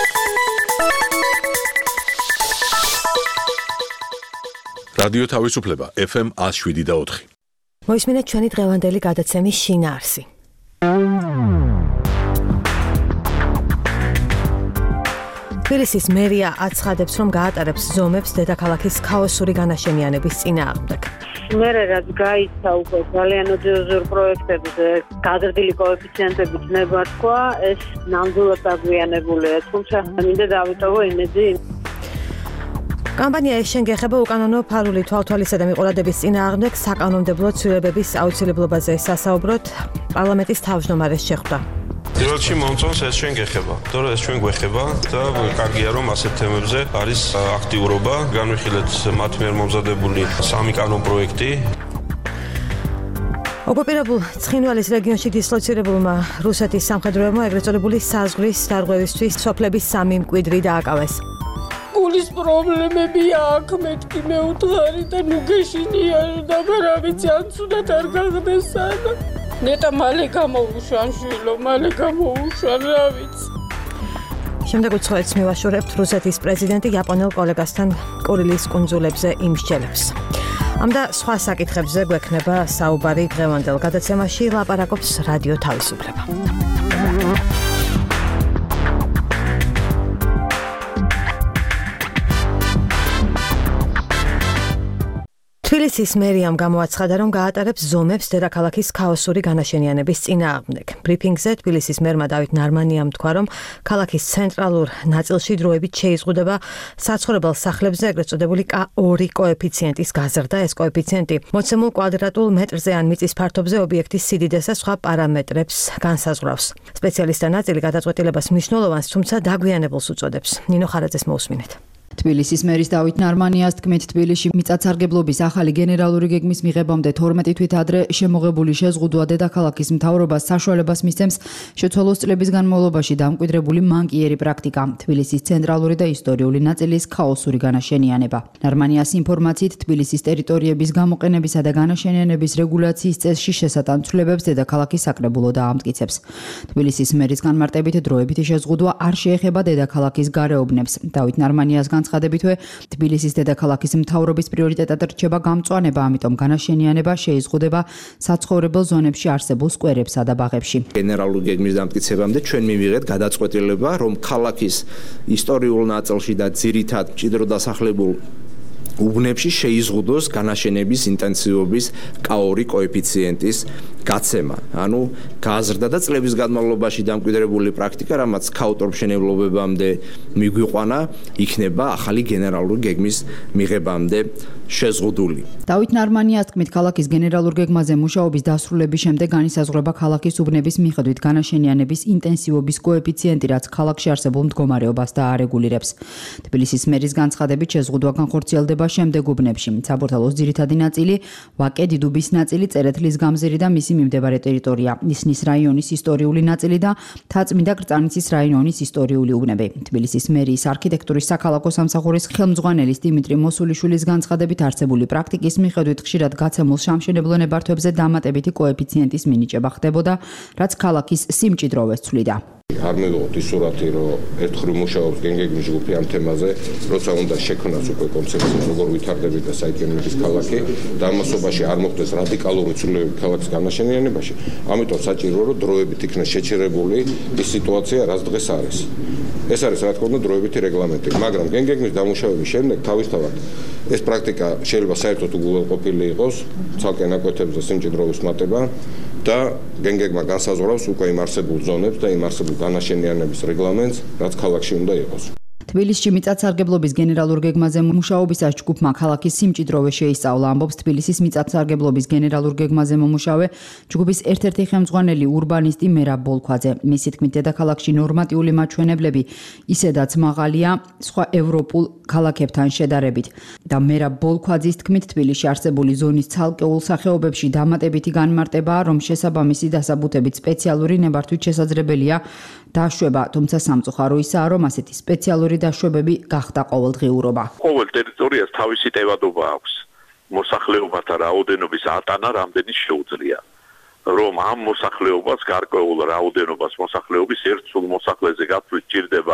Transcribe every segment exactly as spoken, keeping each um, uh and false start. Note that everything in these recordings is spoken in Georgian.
რადიო თავისუფლება ეფ ემ one oh seven და four. მოისმინეთ ჩვენი დღევანდელი გადაცემის შინაარსი. თბილისის მერია აცხადებს, რომ გაატარებს ზომებს დედაქალაქის ქაოსური განაშენიანების წინააღმდეგ. მე რაც გაიცა უკვე ძალიან ოდიოზურ პროექტებზე გაზრდილი კოეფიციენტებით ნებართვა, ეს ნამდვილად დაგვიანებულია, თუმცა მინდა დავიტოვო იმედი. კამპანია ეს შენგეხება უკანონო ფარული თვალთვალისა და მიყურადების წინააღმდეგ საკანონმდებლო ცვლილებების აუცილებლობაზე სასაუბროთ პარლამენტის თავმჯდომარეს შეხვდა. პირველში მომწონს ეს ჩვენ გეხება, თორე ეს ჩვენ გვეხება და კარგია რომ ასეთ თემებზე არის აქტიურობა, განვიხილეთ მათ მიერ მომზადებული სამი კანონ პროექტი. ოკუპირებულ ცხინვალის რეგიონში დისლოცირებულმა რუსეთის სამხედროებმა ეგრეთ წოდებული საზღვრის დარღვევისთვის სოფლების სამი მკვიდრი დააკავეს. გულის პრობლემები აქვს, მეთქი მეუთხარი და ნუ გეშინია და რა ვიცი ან ცუდად არ გახდეს ანა. ნეტა მალე გამოუშვან შვილო, მალე გამოუშვან, რა ვიცი. შემდეგ უცხოეთს მივაშორებთ რუსეთის პრეზიდენტი იაპონელ კოლეგასთან კურილის კუნძულებზე იმსჯელებს. ამ და სხვა საკითხებზე გვექნება საუბარი დღევანდელ გადაცემაში, ლაპარაკობს რადიო თავისუფლება. თბილისის მერიამ გამოაცხადა, რომ გაატარებს ზომებს დედაქალაქის ქაოსური განაშენიანების წინააღმდეგ. ბრიფინგზე თბილისის მერმა დავით ნარმანიამ თქვა, რომ ქალაქის ცენტრალურ ნაწილში დროებით შეიზღუდება საცხოვრებელ სახლებზე ეგრეთ წოდებული კა ორი კოეფიციენტის გაზრდა. ეს კოეფიციენტი მოცემულ კვადრატულ მეტრზე ან მიწის ფართობზე ობიექტის სიდიდეს და სხვა პარამეტრებს განსაზღვრავს. სპეციალისტთა ნაწილი გადაწყვეტილებას მნიშვნელოვანს, თუმცა დაგვიანებულს უწოდებს. ნინო ხარაძეს მოусმინეთ. თბილისის მერის დავით ნარმანიას თქმით, თბილისში მიწათსარგებლობის ახალი გენერალური გეგმის მიღებამდე თორმეტი თვით ადრე შემოღებული შეზღუდვა დედაქალაქის მთავრობას საშუალებას მისცემს შეცვალოს წლების განმავლობაში დამკვიდრებული მანკიერი პრაქტიკა, თბილისის ცენტრალური და ისტორიული ნაწილის ქაოსური განაშენიანება. ნარმანიას ინფორმაციით, თბილისის ტერიტორიების გამოყენებისა და განაშენიანების რეგულაციის წესში შესატან ცვლილებებს დედაქალაქი საკრებულო დაამტკიცებს. თბილისის მერის განმარტებით, დროებითი შეზღუდვა არ შეეხება დედაქალაქის გარეუბნებს. დავით ნარმანიას განცხადებითვე, თბილისის დედაქალაქის მთავრობის პრიორიტეტად რჩება გამწვანება, ამიტომ განაშენიანება შეიზღუდება საცხოვრებელ ზონებში არსებულ სკვერებსა და ბაღებში. გენერალური გეგმის დამტკიცებამდე ჩვენ მივიღეთ გადაწყვეტილება, რომ ქალაქის ისტორიულ ნაწილში და ძირითად მჭიდრო დასახლებულ უბნებში შეიზღუდოს განაშენების ინტენსივობის კა ორი კოეფიციენტის გაცემა. ანუ გაზრდა და წლების განმავლობაში დამკვიდრებული პრაქტიკა, რამაც ქაუტორმშენებლობებამდე მიგვიყვანა, იქნება ახალი გენერალური გეგმის მიღებამდე შეზღუდული. დავით ნარმანიას თქმით, ქალაქის გენერალურ გეგმაზე მუშაობის დასრულების შემდეგ განისაზღვრება ქალაქის უბნების მიხედვით განაშენიანების ინტენსივობის კოეფიციენტი, რაც ქალაქში არსებულ მდგომარეობას დაარეგულირებს. თბილისის მერის განცხადებით, შეზღუდვა განხორციელდება შემდეგ უბნებში. საბურთალოს ძირითადი ნაწილი, ვაკე დიდუბის ნაწილი, წერეთლის გამზირი და მისი მიმდებარე ტერიტორია, ისნის რაიონის ისტორიული ნაწილი და თაწმინდა კრწანიცის რაიონის ისტორიული უბნები. თბილისის მერიის არქიტექტურის საქალაქო სამსახურის ხელმძღვანელის დიმიტრი მოსულიშვილის განცხადებით, არსებული პრაქტიკის მიხედვით ხშირად გაცემულ სამშენებლო ნებართვებზე დამატებითი კოეფიციენტის მინიჭება ხდებოდა, რაც ქალაქის სიმჭიდროვეს ცვლიდა. არ მივიღოთ ის სურათი, რომ ერთხელ მუშაობს გენგეგმის ჯგუფი ამ თემაზე, როცა უნდა შექმნას უკვე კონცეფცია, როგორ ვითარდებით და საიკერნების ქალაქი და ამასობაში არ მოხდეს რადიკალური ცვლილებები ქალაქის განაშენიანებაში. ამიტომ საჭიროა, რომ დროებით იქნას შეჩერებული ის სიტუაცია, რაც დღეს არის. ეს არის რა თქმა უნდა დროებითი რეგლამენტი, მაგრამ გენგეგმის დამუშავების შემდეგ თავისთავად ეს პრაქტიკა შეიძლება საერთოდ უგულყოფილი იყოს, ცალკე ნაკვეთებზე სიმჭიდროვის მატება და გენგეგმა განსაზღვრავს უკვე იმ არსებულ ზონებს და იმ არსებულ განაშენიანების რეგლამენტს, რაც ქალაქში უნდა იყოს. თბილისში მიწათსარგებლობის გენერალურ გეგმაზე მუშაობისას ჯგუფმა ქალაქის სიმჭიდროვე შეისწავლა, ამბობს თბილისის მიწათსარგებლობის გენერალურ გეგმაზე მომუშავე ჯგუფის ერთ-ერთი ხელმძღვანელი ურბანისტი მერაბ ბოლქვაძე. მისი თქმით, დედაქალაქში ნორმატიული მაჩვენებლები ისედაც მაღალია სხვა ევროპულ ქალაქებთან შედარებით და მერაბ ბოლქვაძის თქმით, თბილისში არსებული ზონის ცალკეულ სახეობებში დამატებითი განმარტებაა, რომ შესაბამისი დასაბუთებით სპეციალური ნებართვით შესაძლებელია დაშვება, თუმცა სამწუხარო ისაა, რომ ასეთი სპეციალური დაშვებები გახდა ყოველდღიურობა. ყოველ ტერიტორიას თავისი ტევადობა აქვს. მოსახლეობათა რაოდენობის ატანა რამდენი შეუძლია. რომ ამ მოსახლეობას გარკვეულ რაოდენობას მოსახლეობის ერთ სულ მოსახლეზე გათვლით ჭირდება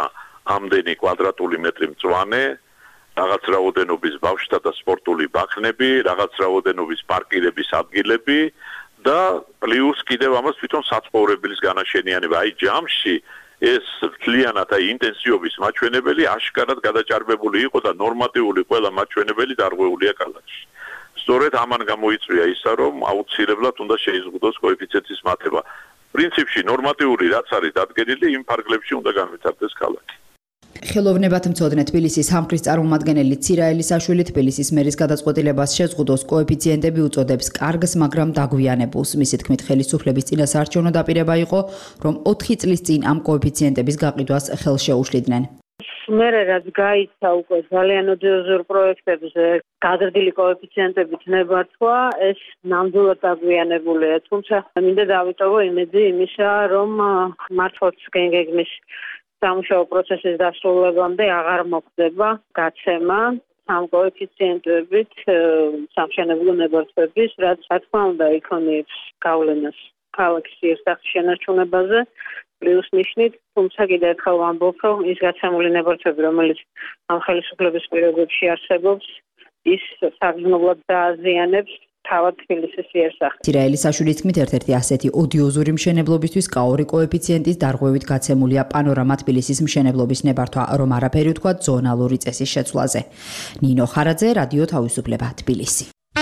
ამდენი კვადრატული მეტრი მწვანე, რაღაც რაოდენობის ბავშვთა და სპორტული ბაღნები, რაღაც რაოდენობის პარკირების ადგილები და პლუს კიდევ ამას თვითონ საცხოვრებელის განაშენიანება. აი ჯამში ეს მთლიანად აი ინტენსივობის მაჩვენებელი აშკარად გადაჭარბებული იყო და ნორმატიული ყველა მაჩვენებელი დარღვეულია ქალაქში. სწორედ ამან გამოიწვია ისა, რომ აუცილებლად უნდა შეიზღუდოს კოეფიციენტის მატება. პრინციპში ნორმატიული რაც არის დადგენილი, იმ ფარგლებში უნდა განვითარდეს ქალაქი. ხელოვნებათმცოდნე თბილისის სამხრის წარმომადგენელი ცირაელიაშვილი თბილისის მერის გადაწყვეტილებას შეზღუდოს კოეფიციენტები უწოდებს კარგს, მაგრამ დაგვიანებულს. მისი თქმით, ხელისუფლების წინასაარჩევნო დაპირება იყო, რომ ოთხი წლის წინ ამ კოეფიციენტების გაყიდვას ხელს შეუშლიდნენ. მე რაც გაიცა უკვე ძალიან ოდიოზურ პროექტებზე გაზრდილი კოეფიციენტებით ნებართვა, ეს ნამდვილად დაგვიანებულია. თუმცა მინდა დავიტოვო იმედი იმისა, რომ მართლაც გენგეგმის სამუშაო პროცესის დასრულებამდე აღარ მოხდება გაცემა ამ კოეფიციენტებით სამშენებლო ნებართვების, რაც რა თქმა უნდა იქონიებს გავლენას ქალაქის იერსახის შენარჩუნებაზე, პლუს ნიშნით, თუმცა კიდევ ერთხელ ვამბობ, რომ ის გაცემული ნებართვები, რომელიც ამ ხელისუფლების პირობებში არსებობს, ის საგრძნობლად დააზიანებს თავად თბილისის იერსახეს. ცირაელისაშვილის თქმით, ერთ-ერთი ასეთი ოდიოზური მშენებლობისთვის კაორი კოეფიციენტის დარღვევით გაცემულია პანორამა თბილისის მშენებლობის ნებართვა, რომ არაფერი ვთქვა ზონალური წესის შეცვლაზე. ნინო ხარაძე, რადიო თავისუფლება, თბილისი.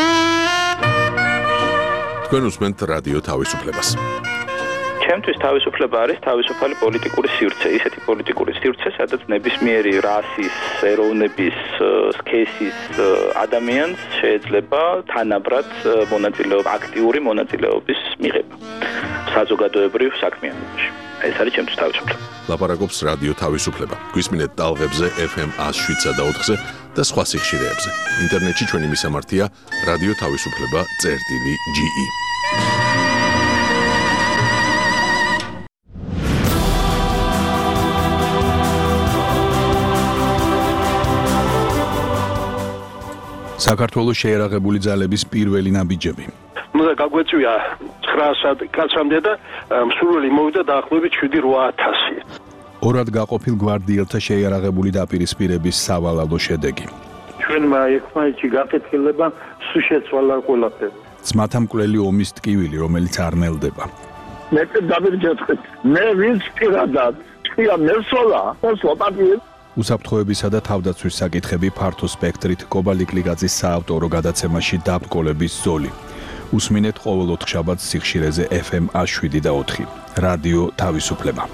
თქვენ უსმენთ რადიო თავისუფლებას. ჩემთვის თავისუფლება არის თავისუფალი პოლიტიკური სივრცე, ისეთი პოლიტიკური სივრცე, სადაც ნებისმიერი რასის, ეროვნების, სქესის ადამიანს შეიძლება თანაბრად მონაწილეობა, აქტიური მონაწილეობის მიღება საზოგადოებრივ საქმიანობაში. ეს არის ჩემთვის თავისუფლება. ლაპარაკობს რადიო თავისუფლება. გვისმინეთ ტალღებზე ეფ ემ one oh seven point four-ზე და სხვა სიხშირეებზე. ინტერნეტში ჩვენი მისამართია რადიო თავისუფლება წერტილი ჯი ი. საქართველოს შეერაღებული ძალების პირველი ნაბიჯები. უნდა გაგვეწვია ცხრაასად კაცამდე და მსურველი მოვიდა დაახლოებით შვიდი რვა ათასი. ორად გაყოფილ გვარდიელთა შეერაღებული დაპირისპირების სავალალო შედეგი. ჩვენმა ერთმანეთში გაკეთილება სულ შეცვალა ყველაფერი. ძმათა მკვლელი ომის ტკივილი, რომელიც არ ნელდება. მე დავირჯეთქეთ. მე ვინც პირადად თქვია მესოლა, მოსლოპატიე უსაფრთხოებისა და თავდაცვის საკითხები ფართო სპექტრით კობალიკლიგაძის საავტორო გადაცემაში დაბკოლების ზოლი. უსმინეთ ყოველ ოთხშაბათს სიხშირეზე ეფ ემ one oh seven point four. რადიო თავისუფლება.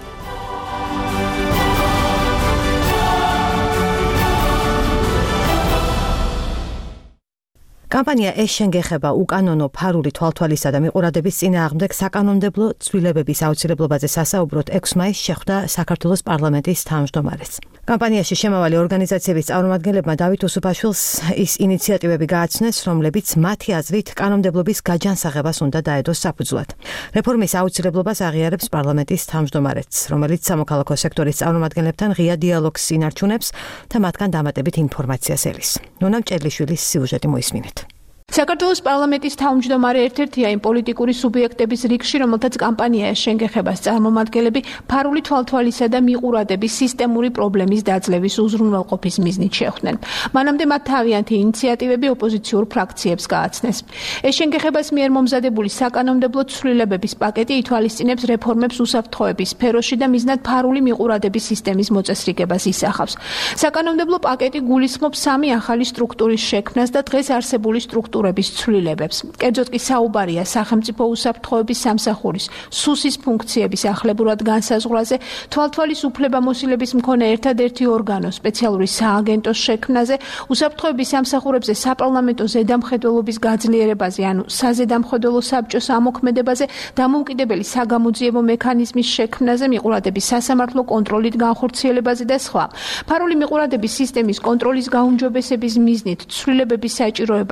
კამპანია ეს შენგეხება უკანონო ფარული თვალთვალისა და მიყურადების წინააღმდეგ საკანონმდებლო ცვლილებების აუცილებლობაზე სასაუბროდ ექვსი მაისს შეხვდა საქართველოს პარლამენტის თავმჯდომარეს. კამპანიაში შემავალი ორგანიზაციების წარმომადგენლებმა დავით უსუფაშვილს ის ინიციატივები გააცნეს, რომლებიც მათი აზრით კანონმდებლობის გაჯანსაღებას უნდა დაედოს საფუძვლად. რეფორმის აუცილებლობას აღიარებს პარლამენტის თავმჯდომარეც, რომელიც სამოქალაქო სექტორის წარმომადგენლებთან ღია დიალოგს ინარჩუნებს და მათგან დამატებით ინფორმაციას ელის. ნონა მჭერლიშვილის სიუჟეტი მოისმინეთ. საქართველოს პარლამენტის თავმჯდომარე ერთ-ერთია იმ პოლიტიკური სუბიექტების რიგში, რომელთაც კამპანია შენგეხებას წარმომადგენლები ფარული თვალთვალისა და მიყურადების სისტემური პრობლემის დაძლევის უზრუნველყოფის მიზნით შეხვდნენ. მანამდე მათ თავიანთი ინიციატივები ოპოზიციურ ფრაქციებს გააცნეს. ეს შენგეხებას მიერ მომზადებული საკანონმდებლო ცვლილებების პაკეტი ითვალისწინებს რეფორმებს უსაფრთხოების სფეროში და მიზნად ფარული მიყურადების სისტემის მოწესრიგებას ისახავს. საკანონმდებლო პაკეტი გულისხმობს სამი ახალი სტრუქტურის შექმნას და დღეს არსებული სტრუქტურების ცვლილებებს. კერძოდ კი საუბარია სახელმწიფო უსაფრთხოების სამსახურის სუსის ფუნქციების ახლებურად განსაზღვრაზე, თვალთვალის უფლებამოსილების მქონე ერთადერთი ორგანო სპეციალური სააგენტოს შექმნაზე, უსაფრთხოების სამსახურებზე საპარლამენტო ზედამხედველობის გაძლიერებაზე, ანუ საზედამხედველო საბჭოს ამოქმედებაზე, დამოუკიდებელი საგამოძიებო მექანიზმის შექმნაზე, მიყურადების სასამართლო კონტროლით განხორციელებაზე და სხვა. ფარული მიყურადების სისტემის კონტროლის გაუმჯობესების მიზნით ცვლილებების საჭიროებას ეს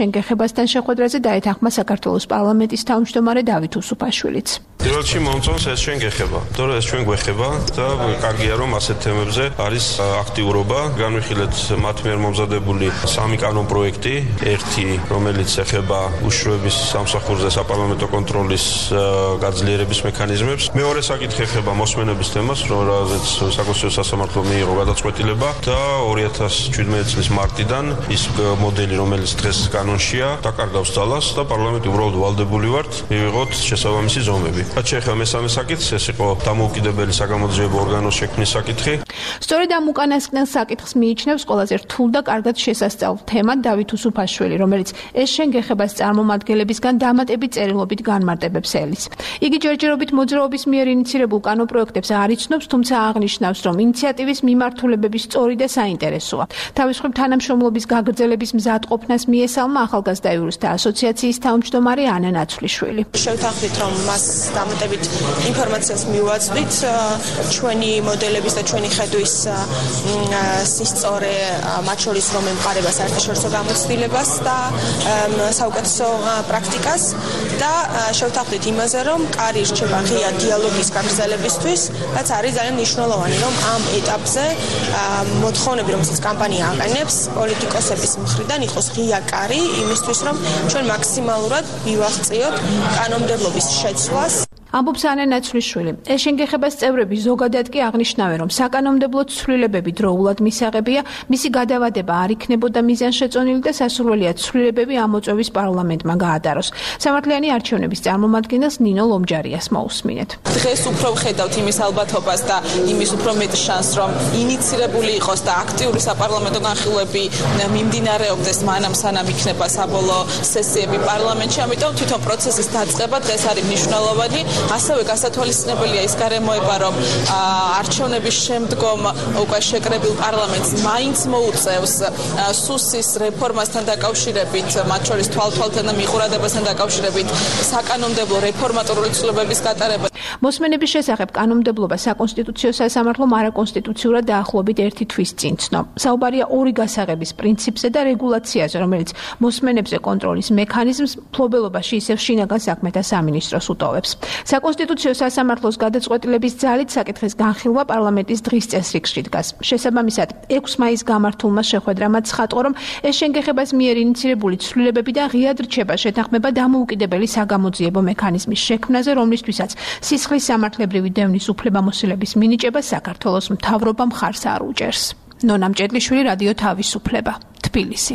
შენგეხებასთან შეხვედრაზე დაეთანხმა საქართველოს პარლამენტის თავმჯდომარე დავით უსუფაშვილიც. პირველ რიგში მომწონს ეს ჩვენ გეხება, თორე ეს ჩვენ გვეხება და კარგია რომ ასეთ თემებზე არის აქტიურობა. განვიხილეთ მათ მიერ მომზადებული სამი კანონ პროექტი, ერთი რომელიც ეხება უშუალობის სამსახურზე საპარლამენტო კონტროლის გაძლიერების მექანიზმებს. მეორე საკითხი ეხება მოსმენების თემას, რომელზეც საკონსტიტუციო სასამართლომ მიიღო გადაწყვეტილება და ორი ათას შვიდმეტი წლის მარტიდან ის მოდელი, რომელიც დღეს კანონშია, დაკარგავს ძალას და პარლამენტი უბრალოდ ვალდებული ვართ მივიღოთ შესაბამისი ზომები. რაც შეეხება მესამე საკითხს, ეს იყო დამოუკიდებელი საგამოძიებო ორგანოს შექმნის საკითხი. სწორედ ამ უკანასკნელ საკითხს მიიჩნევს ყველაზე რთულ და კარგად შესასწავლ თემად დავით უსუფაშვილი, რომელიც ეს შენგეხებას წარმომადგენლებისგან დამატებით წერილობით განმარტებებს ელის. იგი ჯერჯერობით მოძრაობის მიერ ინიცირებულ კანონპროექტებს არ იცნობს, თუმცა აღნიშნავს, რომ ინიციატივის მიმართულებების სწორი და საინტერესოა. თავის მხრივ თანამშრომლობის გაგრძელების მზადყოფნას მიესალმა ახალგაზრდა იურისტთა ასოციაციის თავმჯდომარე ანა ნაცვლიშვილი. შევთანხმდით, რომ მას დამატებით ინფორმაციას მივაწვდით ჩვენი მოდელების და ჩვენი ხედვის სისწორე, მათ შორის რომ ემყარება საერთაშორისო გამოცდილებას და საუკეთესო პრაქტიკას და შევთანხმდით იმაზე, რომ კარი რჩება ღია დიალოგის გაგრძელებისთვის, რაც არის ძალიან მნიშვნელოვანი, რომ ამ ეტაპზე მოთხოვნები, რომელსაც კამპანია აყენებს, პოლიტიკოსების მხრიდან იყოს ღია კარი იმისთვის, რომ ჩვენ მაქსიმალურად მივაღწიოთ კანონმდებლობის შეცვლას. ამბობს ანა ნაცვლიშვილი. ეს შენგეხებას წევრები ზოგადად კი აღნიშნავენ, რომ საკანონმდებლო ცვლილებები დროულად მისაღებია, მისი გადავადება არ იქნებოდა მიზანშეწონილი და სასურველია ცვლილებები ამოწევის პარლამენტმა გაატაროს. სამართლიანი არჩევნების წარმომადგენელს ნინო ლომჯარიას მოусმინეთ. დღეს უფრო ვხედავთ იმის ალბათობას და იმის უფრო მეტ შანსს, რომ ინიცირებული იყოს და აქტიური საპარლამენტო განხილვები მიმდინარეობდეს მანამ სანამ იქნება საბოლოო სესიები პარლამენტში, ამიტომ თვითონ პროცესის დაწყება დღეს არის მნიშვნელოვანი. ასევე გასათვალისწინებელია ის გარემოება, რომ არჩევნების შემდგომ უკვე შეკრებილ პარლამენტს მაინც მოუწევს სუსის რეფორმასთან დაკავშირებით, მათ შორის თვალთვალთან და მიყურადებასთან დაკავშირებით საკანონმდებლო რეფორმატორული ცვლილებების გატარება. მოსმენების შესახებ კანონმდებლობა საკონსტიტუციო სასამართლომ არაკონსტიტუციურად დაახლოებით ერთი თვის წინ ცნო. საუბარია ორი გასაღების პრინციპზე და რეგულაციაზე, რომელიც მოსმენებზე კონტროლის მექანიზმს მფლობელობაში ისევ შინაგან საქმეთა სამინისტროს უტოვებს. საკონსტიტუციო სასამართლოს გადაწყვეტილების ძალით საკითხის განხილვა პარლამენტის დღის წესრიგში დგას. შესაბამისად, ექვსი მაისს გამართულმა შეხვედრამ ცხადყო, რომ ეს შენგეხებას მიერ ინიცირებული ცვლილებები და ღიად რჩება შეთანხმება დამოუკიდებელი საგამოძიებო მექანიზმის შექმნაზე, რომლისთვისაც სისხლის სამართლებრივი დევნის უფლებამოსილების მინიჭება საქართველოს მთავრობა მხარს არ უჭერს. ნონა მჭედლიშვილი, რადიო თავისუფლება, თბილისი.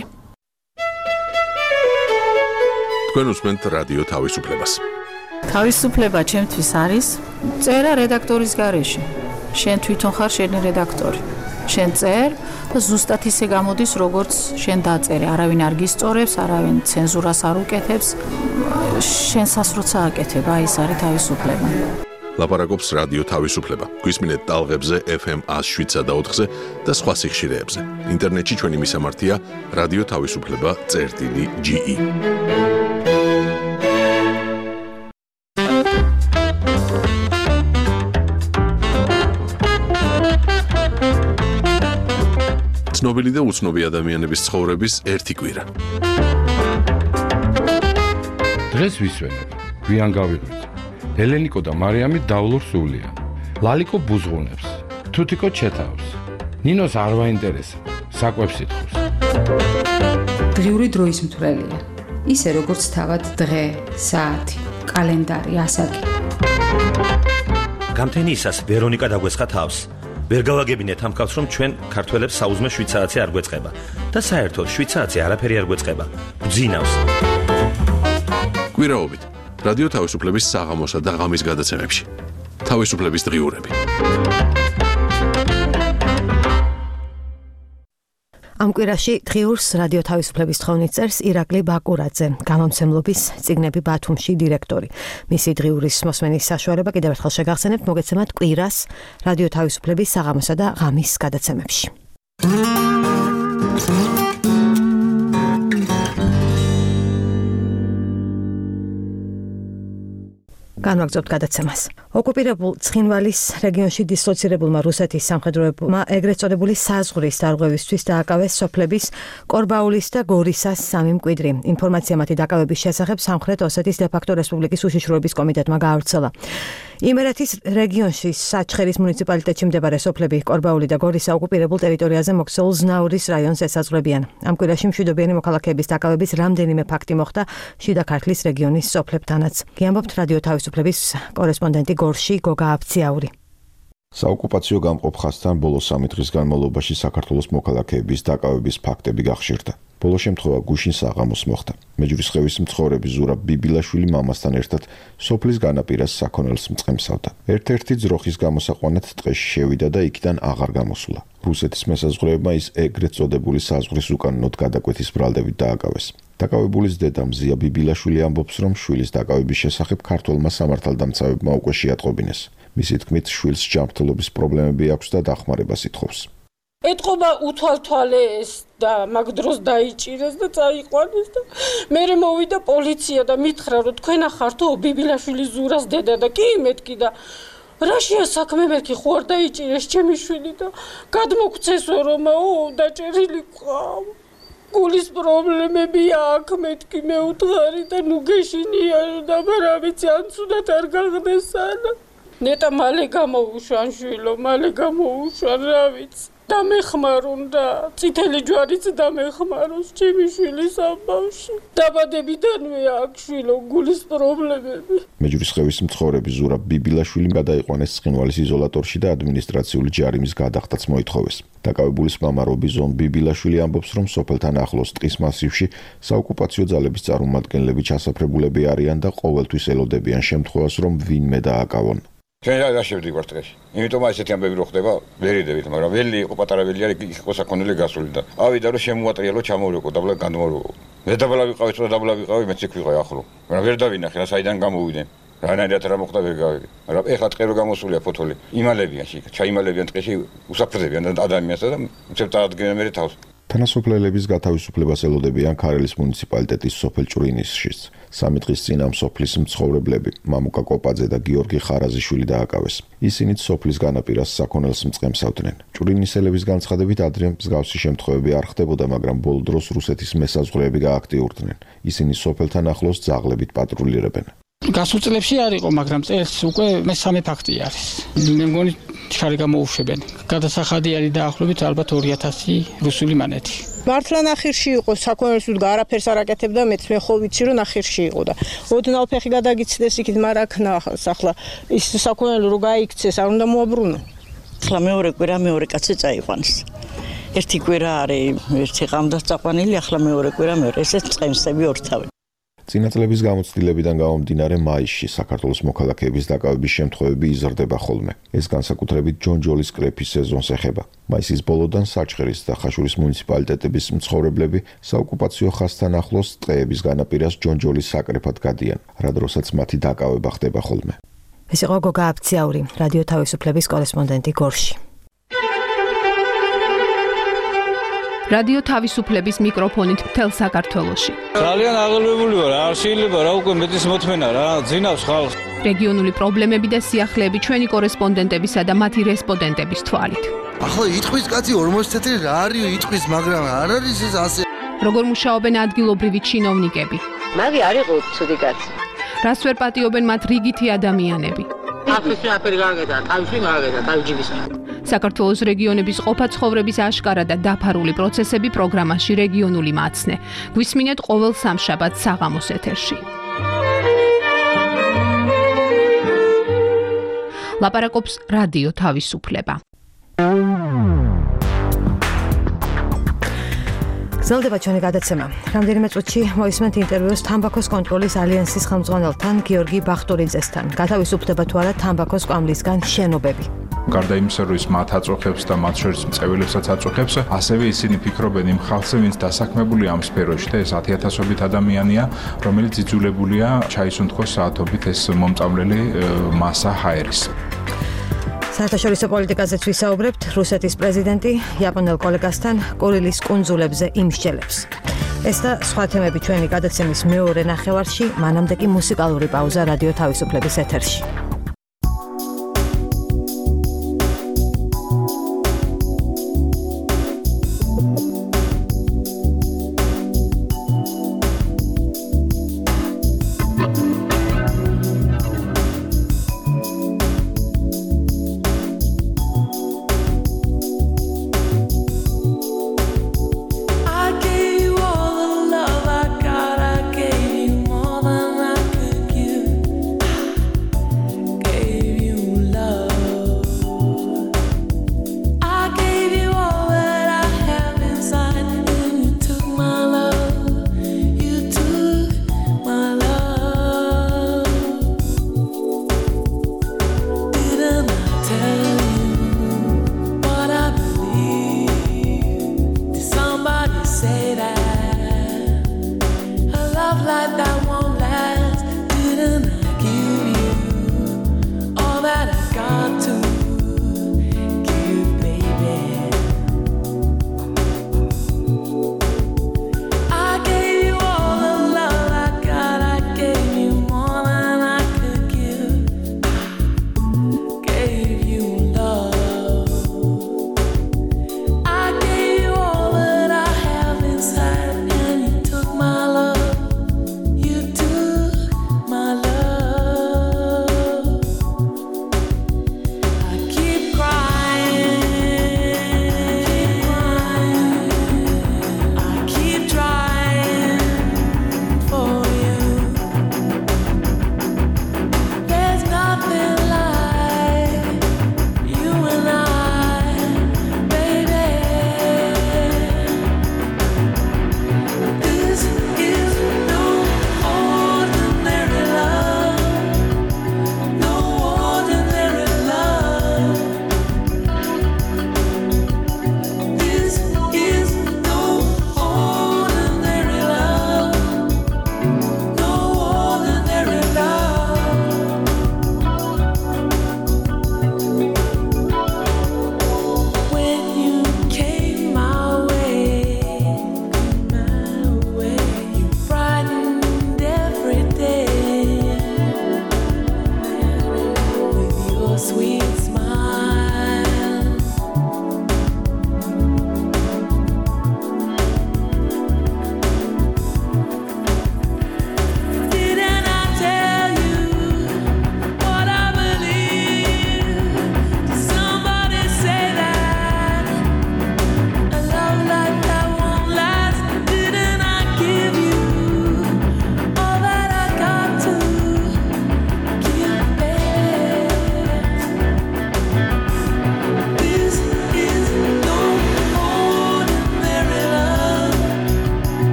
თქვენ უსმენთ რადიო თავისუფლებას. თავისუფლება ჩემთვის არის წერა რედაქტორის გარეშე. შენ თვითონ ხარ შენი რედაქტორი. შენ წერ და ზუსტად ისე გამოდის, როგორც შენ დაწერე. არავინ არ გისწორებს, არავინ ცენზურას არ უკეთებს. შენსაც როცა აკეთებ, აი ეს არის თავისუფლება. ლაპარაკობს რადიო თავისუფლება. გვისმინეთ ტალღებზე ეფ ემ ას შვიდსა და ოთხზე და სხვა სიხშირეებზე. ინტერნეტში ჩვენი მისამართია რადიო თავისუფლება წერტილი ჯი ი. ცნობილი და უცნობი ადამიანების ცხოვრების ერთი კვირა. დღეს ვისვენებ, გვიან გავიღვიძე. ელენიკო და მარიამი დავლურ სულია. ლალიკო ბუზღუნებს, თუთიკო ჩეთავს. ნინოს არ ვაინტერესებს, საკვებს ითხოვს. დღიური დროის მთვრელია. ისე როგორც თავად დღე, საათი, კალენდარი, ასაკი. გამთენიისას ვერონიკა დაგვესხა თავს. ვერ გავაგებინეთ ამ კაცს, რომ ჩვენ ქართველებს საუზმე შვიდ საათი არ გვეწყება და საერთოდ შვიდ საათი არაფერი არ გვეწყება. გძინავს. კვირაობით რადიო თავისუფლების საღამოსა და ღამის გადაცემებში. თავისუფლების დღიურები. ამ კვირაში დღიურს რადიო თავისუფლების თხოვნით წერს ირაკლი ბაკურაძე, გამომცემლობის წიგნები ბათუმში დირექტორი. მისი დღიურის მოსმენის საშუალება კიდევ ერთხელ შეგახსენებთ, მოგეცემათ კვირას რადიო თავისუფლების საღამოსა და ღამის გადაცემებში. განვაგრძობთ გადაცემას. ოკუპირებულ ცხინვალის რეგიონში დისლოცირებულმა რუსეთის სამხედროებმა ეგრეთ წოდებული საზღვრის დარღვევისთვის დააკავეს სოფლების კორბაულის და გორისას სამი მკვიდრი. ინფორმაცია მათი დაკავების შესახებ სამხრეთ ოსეთის დე-ფაქტო რესპუბლიკის უშიშროების კომიტეტმა გაავრცელა. იმერეთის რეგიონში საჩხერის მუნიციპალიტეტში მდებარე სოფლები კორბაული და გორისა ოკუპირებულ ტერიტორიაზე მოქცეულ ზნაურის რაიონს ესაზღვრებიან. ამ კვირაში მშვიდობიანი მოქალაქეების დაკავების რამდენიმე ფაქტი მოხდა შიდა ქართლის რეგიონის სოფლებთანაც. გიამბობთ რადიო თავისუფლების კორესპონდენტი გორში გოგა აბციაური. საოკუპაციო გამყოფ ხაზთან ბოლო სამი დღის განმავლობაში საქართველოს მოქალაქეების დაკავების ფაქტები გახშირდა. ბოლო შემთხვევა გუშინ საღამოს მოხდა. მეჯვრისხევის მცხოვრები ზურაბ ბიბილაშვილი მამასთან ერთად სოფლის განაპირას საქონელს მწყემსავდა. ერთ-ერთი ძროხის გამოსაყვანად ტყეში შევიდა და იქიდან აღარ გამოსულა. რუსეთის მესაზღვრეებმა ის ეგრეთ წოდებული საზღვრის უკანონოდ გადაკვეთის ბრალდებით დააკავეს. დაკავებულის დედა მზია ბიბილაშვილი ამბობს, რომ შვილის დაკავების შესახებ ქართველმა სამართალდამცავებმა უკვე შეატყობინეს. მისი თქმით, შვილს ჯანმრთელობის პრობლემები აქვს და დახმარებას ითხოვს. ეთყობა უთვალთვალეს და მაგ დროს დაიჭირეს და წაიყვანეს და მერე მოვიდა პოლიცია და მითხრა, რომ თქვენ ახართო ბიბილაშვილის ზურას დედა და კი მეთქი და რაშია საქმე მეთქი ხო არ დაიჭირეს ჩემი შვილი და გადმოგცესო რომაო დაჭერილი ყავ. გულის პრობლემები აქვს მეთქი მე უთხარი და ნუ გეშინიარო და რა ვიცი ან ცუდად არ გახდეს ანა. ნეტა მალე გამოუშვან შვილო, მალე გამოუშვან რა ვიცი. დამეხმარონ და წითელი ჯვარიც დამეხმაროს ჩემი შვილის ამბავში. დაბადებიდანვე აქვს შვილო გულის პრობლემები. მეჯვრისხევის მცხოვრები ზურაბ ბიბილაშვილი გადაიყვანეს ცხინვალის იზოლატორში და ადმინისტრაციული ჯარიმის გადახდაც მოითხოვეს. დაკავებულის მამა რობიზონ ბიბილაშვილი ამბობს, რომ სოფელთან ახლოს ტყის მასივში საოკუპაციო ძალების წარმომადგენლები ჩასაფრებულები არიან და ყოველთვის ელოდებიან შემთხვევას, რომ ვინმე დააკავონ. ჩვენ რა შევდივართ ტყეში. იმიტომ ასეთი ამბები რო ხდება, ვერიდებით, მაგრამ ველი იყო პატარა ველი არის, იყო საქონელი გასული და ავიდა რომ შემოატრიალო, ჩამოვრეკო, დაბლა განმორეკო. მე დაბლა ვიყავი, თუ დაბლა ვიყავი, მეც იქ ვიყავი ახლო. მაგრამ ვერ დავინახე რა საიდან გამოვიდნენ. რანაირად რა მოხდა ვერ გავიგე. მაგრამ ეხლა ტყე რო გამოსულია ფოთოლი, იმალებიან შე, ჩაიმალებიან ტყეში, უსაფრდებიან ადამიანს და უცებ დაადგენენ მე თავს. თანასოფლელების გათავისუფლებას ელოდებიან ქარელის მუნიციპალიტეტის სოფელ ჭვრინისშიც. სამი დღის წინ ამ სოფლის მცხოვრებლები მამუკა კოპაძე და გიორგი ხარაზიშვილი დააკავეს. ისინიც სოფლის განაპირას საქონელს მწყემსავდნენ. ჭვრინისელების განცხადებით ადრე მსგავსი შემთხვევები არ ხდებოდა, მაგრამ ბოლო დროს რუსეთის მესაზღვრეები გააქტიურდნენ. ისინი სოფელთან ახლოს ძაღლებით პატრულირებენ. გასულ წლებში არ იყო, მაგრამ წელს უკვე მესამე ფაქტი არის. მე მგონი შარი გამოუშვებენ. გადასახადი არის დაახლოებით ალბათ ორი ათასი რუსული მანეთი. მართლა ნახირში იყო, საქონელს უდგა არაფერს არ აკეთებდა, მეც მე ხო ვიცი რომ ნახირში იყო და ოდნავ ფეხი გადაგიცდეს იქით, მაგრამ აქ ნახავს ახლა ის საქონელი რო გაიქცეს, არ უნდა მოაბრუნო. ახლა მეორე კვირა მეორე კაცი წაიყვანს. ერთი კვირა არის, ერთი ყამდა წაყვანილი, ახლა მეორე კვირა მეორე, ესეც წემსები ორთავი. წინა წლების გამოცდილებიდან გამომდინარე მაისში საქართველოს მოქალაქეების დაკავების შემთხვევები იზრდება ხოლმე. ეს განსაკუთრებით ჯონჯოლის კრეფის სეზონს ეხება. მაისის ბოლოდან საჩხერის და ხაშურის მუნიციპალიტეტების მცხოვრებლები საოკუპაციო ხაზთან ახლოს ტყეების განაპირას ჯონჯოლის საკრეფად გადიან, რა დროსაც მათი დაკავება ხდება ხოლმე. ეს იყო გოგა აბციაური, რადიო თავისუფლების კორესპონდენტი გორში. რადიო თავისუფლების მიკროფონით მთელ საქართველოში. ძალიან აღელვებული ვარ, არ შეიძლება რა უკვე მეტის მოთმენა რა, ძინავს ხალხს. რეგიონული პრობლემები და სიახლეები ჩვენი კორესპონდენტებისა და მათი რესპონდენტების თვალით. ახლა იტყვის კაცი ორმოცი წელი რა არის იტყვის, მაგრამ არ არის ეს ასე. როგორ მუშაობენ ადგილობრივი ჩინოვნიკები? მაგი არ იყო ცუდი კაცი. რას ვერ პატიობენ მათ რიგითი ადამიანები? ახლა აფერი გაგედა, თავში მაგედა, თავჯიბის. საქართველოს რეგიონების ყოფა ცხოვრების აშკარა და დაფარული პროცესები პროგრამაში რეგიონული მაცნე. გვისმინეთ ყოველ სამშაბათს საღამოს ეთერში. ლაპარაკობს რადიო თავისუფლება. გრძელდება ჩვენი გადაცემა. რამდენიმე წუთში მოისმენთ ინტერვიუს თამბაქოს კონტროლის ალიანსის ხელმძღვანელთან გიორგი ბახტურიძესთან. გათავისუფლდება თუ არა თამბაქოს კვამლისგან შენობები. გარდა იმისა, რომ ის მათ აწუხებს და მათ შორის მწეველებსაც აწუხებს, ასევე ისინი ფიქრობენ იმ ხალხზე, ვინც დასაქმებულია ამ სფეროში და ეს ათიათასობით ადამიანია, რომელიც იძულებულია ჩაისუნთქოს საათობით ეს მომწამლელი მასა ჰაერის. საერთაშორისო პოლიტიკაზეც ვისაუბრებთ. რუსეთის პრეზიდენტი იაპონელ კოლეგასთან კურილის კუნძულებზე იმსჯელებს. ეს და სხვა თემები ჩვენი გადაცემის მეორე ნახევარში, მანამდე კი მუსიკალური პაუზა რადიო თავისუფლების ეთერში.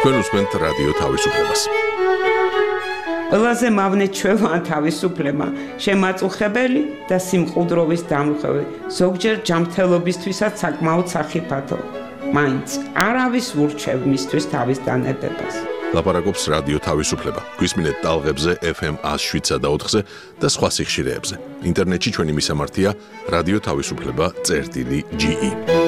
თქვენ უსმენთ რადიო თავისუფლებას. ყველაზე მავნე ჩვევაა თავისუფლება, შემაწუხებელი და სიმყუდროვის დამღები, ზოგჯერ ჯანმრთელობისთვისაც საკმაოდ სახიფათო. მაინც არავის ურჩევ მისთვის თავის დანებებას. ლაპარაკობს რადიო თავისუფლება. გვისმინეთ ტალღებზე ეფ ემ ათს შვიდსა და ოთხზე და სხვა სიხშირეებზე. ინტერნეტში ჩვენი მისამართია რადიო თავისუფლება წერტილი ჯი ი.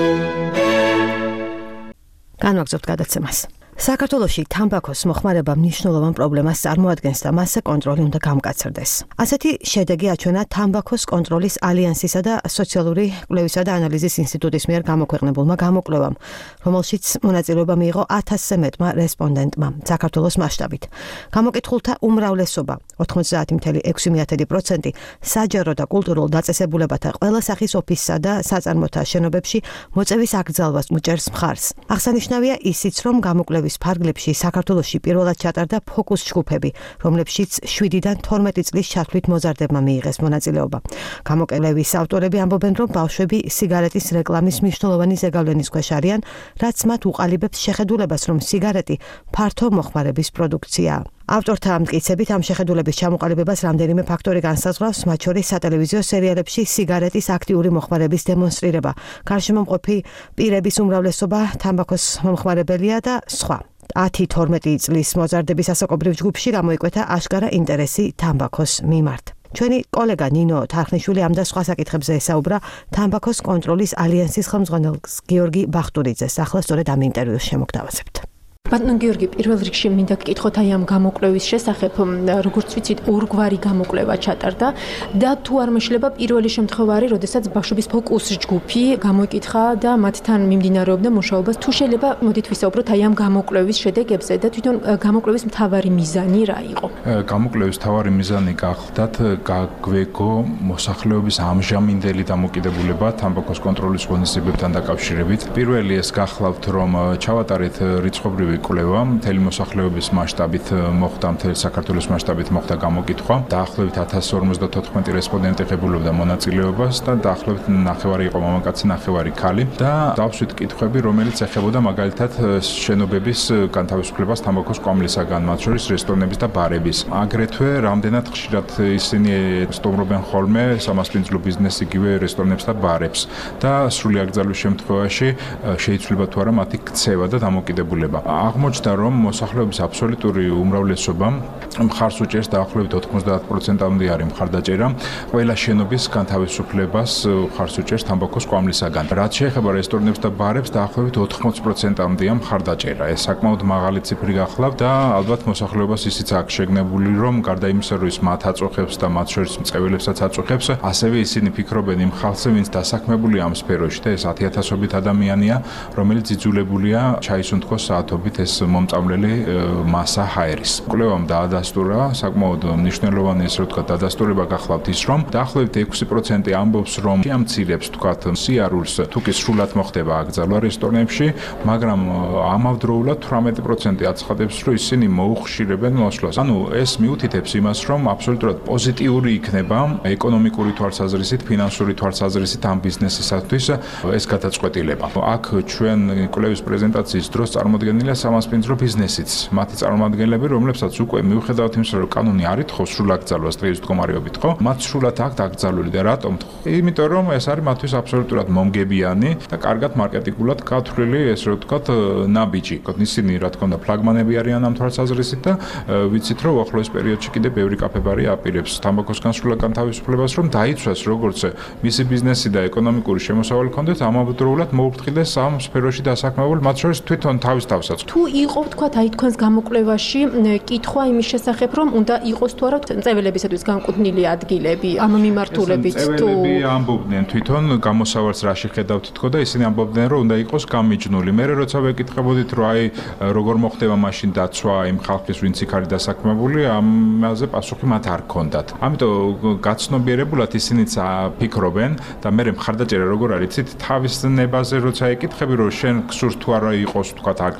განვაგრძობთ გადაცემას. საქართველოში თამბაქოს მოხმარება მნიშვნელოვან პრობლემას წარმოადგენს და მასზე კონტროლი უნდა გამკაცრდეს. ასეთი შედეგი აჩვენა თამბაქოს კონტროლის ალიანსისა და სოციალური კვლევისა და ანალიზის ინსტიტუტის მიერ გამოქვეყნებულმა გამოკვლევამ, რომელშიც მონაწილეობა მიიღო ათასზე მეტმა რესპონდენტმა საქართველოს მასშტაბით. გამოკითხულთა უმრავლესობა, ოთხმოცდაათი целых ექვსი დесятых პროცენტი, საჯარო და კულტურულ დაწესებულებათა ყველა სახის ოფისსა და საწარმოთა შენობებში მოწევის აკრძალვას უჭერს მხარს. აღსანიშნავია ისიც, რომ გამოკვლევის ფარგლებში საქართველოში პირველად ჩატარდა ფოკუს ჯგუფები, რომლებშიც შვიდიდან თორმეტი წლის ჩათვლით მოზარდებმა მიიღეს მონაწილეობა. გამოკვლევის ავტორები ამბობენ, რომ ბავშვები სიგარეტის რეკლამის მნიშვნელოვანი ზეგავლენის ქვეშ არიან, რაც მათ უყალიბებს შეხედულებას, რომ სიგარეტი ფართო მოხმარების პროდუქციაა. ავტორთა მტკიცებით ამ შეხედულების ჩამოყალიბებას რამდენიმე ფაქტორი განსაზღვრავს, მათ შორის სატელევიზიო სერიალებში სიგარეტის აქტიური მოხმარების დემონსტრირება, გარშემომყოფი პირების უმრავლესობა თამბაქოს მომხმარებელია და სხვა. ათი თორმეტი წლის მოზარდების ასაკობრივ ჯგუფში გამოიკვეთა აშკარა ინტერესი თამბაქოს მიმართ. ჩვენი კოლეგა ნინო თარხნიშვილი ამ და სხვა საკითხებზე ესაუბრა თამბაქოს კონტროლის ალიანსის ხელმძღვანელს გიორგი ბახტურიძეს. ახლა სწორედ ამ ინტერვიუს შემოგთავაზებთ. ბატონ გიორგი, პირველ რიგში მინდა გკითხოთ აი ამ გამოკვლევის შესახებ, როგორც ვიცით, ორგვარი გამოკვლევა ჩატარდა და თუ არ მეშლება პირველი შემთხვევა არის, როდესაც ბავშვების ფოკუს ჯგუფი გამოიკითხა და მათთან მიმდინარეობდა მუშაობა. თუ შეიძლება მოდით ვისაუბროთ აი ამ გამოკვლევის შედეგებზე და თვითონ გამოკვლევის მთავარი მიზანი რა იყო? გამოკვლევის მთავარი მიზანი გახლდათ გაგვეგო მოსახლეობის ამჟამინდელი დამოკიდებულება თამბაქოს კონტროლის ღონისძიებებთან დაკავშირებით. პირველი ეს გახლავთ, რომ ჩავატარეთ რიცხობრივი კვლევა მთელი მოსახლეობის მასშტაბით მოხდა, მთელი საქართველოს მასშტაბით მოხდა გამოკითხვა. დაახლოებით ათას ორმოცდათოთხმეტი რესპონდენტი ღებულობდა მონაწილეობას და დაახლოებით ნახევარი იყო მამაკაცი, ნახევარი ქალი და დავსვით კითხვები, რომელიც ეხებოდა მაგალითად შენობების განთავისუფლებას თამბაქოს კვამლისაგან, მათ შორის რესტორნების და ბარების. აგრეთვე რამდენად ხშირად ისინი სტუმრობენ ხოლმე სამასპინძლო ბიზნესს, იგივე რესტორნებს და ბარებს და სრული აკრძალვის შემთხვევაში შეიცვლება თუ არა მათი ქცევა და დამოკიდებულება. აღმოჩნდა, რომ მოსახლეობის აბსოლუტური უმრავლესობა მხარს უჭერს დაახლოებით ოთხმოცდაათ პროცენტამდე არის მხარდაჭერა ყველა შენობის განთავისუფლებას მხარს უჭერს თამბაქოს კვამლისაგან. რაც შეეხება რესტორნებს და ბარებს, დაახლოებით ოთხმოცდაათ პროცენტამდეა მხარდაჭერა. ეს საკმაოდ მაღალი ციფრი გახლავთ და ალბათ მოსახლეობას ისიც აქვს შეგნებული, რომ გარდა იმისა, რომ ის მათ აწუხებს და მათ შორის მწეველებსაც აწუხებს, ასევე ისინი ფიქრობენ იმ ხალხზე, ვინც დასაქმებულია ამ სფეროში და ეს ათიათასობით ადამიანია, რომელიც იძულებულია ჩაისუნთქოს საათობით ეს მომწამლელი მასა ჰაერის. კვლევამ დაადასტურა, საკმაოდ მნიშვნელოვანი ეს რო თქვა დადასტურება გახლავთ ის, რომ დაახლოებით ექვსი პროცენტი ამბობს, რომ შეამცირებს თქვათ სიარულს, თუ კი სრულად მოხდება აკრძალვა რესტორნებში, მაგრამ ამავდროულად თვრამეტი პროცენტი აცხადებს, რომ ისინი მოუხშირებენ მოსვლას. ანუ ეს მიუთითებს იმას, რომ აბსოლუტურად პოზიტიური იქნება ეკონომიკური თვალსაზრისით, ფინანსური თვალსაზრისით ამ ბიზნესისათვის ეს გადაწყვეტილება. აქ ჩვენ კვლევის პრეზენტაციის დროს წარმოდგენილია სამასპინძლო ბიზნესიც, მათი წარმომადგენლები, რომლებსაც უკვე მიუხედავად იმისა, რომ კანონი არ ითხოვს სრულ აკრძალვას დღის მდგომარეობით, ხო? მათ სრულად აქვთ აკრძალული და რატომ? იმიტომ რომ ეს არის მათთვის აბსოლუტურად მომგებიანი და კარგად მარკეტინგულად გათვლილი, ესე რომ ვთქვათ, ნაბიჯი. ისინი, რა თქმა უნდა, ფლაგმანები არიან ამ თვალსაზრისით და ვიცით, რომ ახლოს პერიოდში კიდე ბევრი კაფებარი აპირებს თამბაქოსგან სრულად განთავისუფლებას, რომ დაიცვას როგორც მისი ბიზნესი და ეკონომიკური შემოსავალი ჰქონდეთ, ამავდროულად მოუფრთხილდეს ამ სფეროში დასაქმებულ, მათ შორის თვითონ თავის თავსაც. თუ იყო, ვთქვათ, აი თქვენს გამოკვლევაში კითხვა იმის შესახებ, რომ უნდა იყოს თუ არა მწეველებისათვის განკუთვნილი ადგილები ამ მიმართულებით თუ მწეველები ამბობდნენ თვითონ გამოსავალს რაში ხედავთ თქო და ისინი ამბობდნენ, რომ უნდა იყოს გამიჯნული. მე როცა ვეკითხებოდით, რომ აი როგორ მოხდება მაშინ დაცვა იმ ხალხის, ვინც იქ არის დასაქმებული, ამაზე პასუხი მათ არ ჰქონდათ. ამიტომ გაცნობიერებულად ისინიც ფიქრობენ და მე მხარდაჭერა როგორ არის, იცით, თავის ნებაზე როცა ეკითხები, რომ შენ გსურს თუ არა იყოს თქვათ აკრძალვა რა,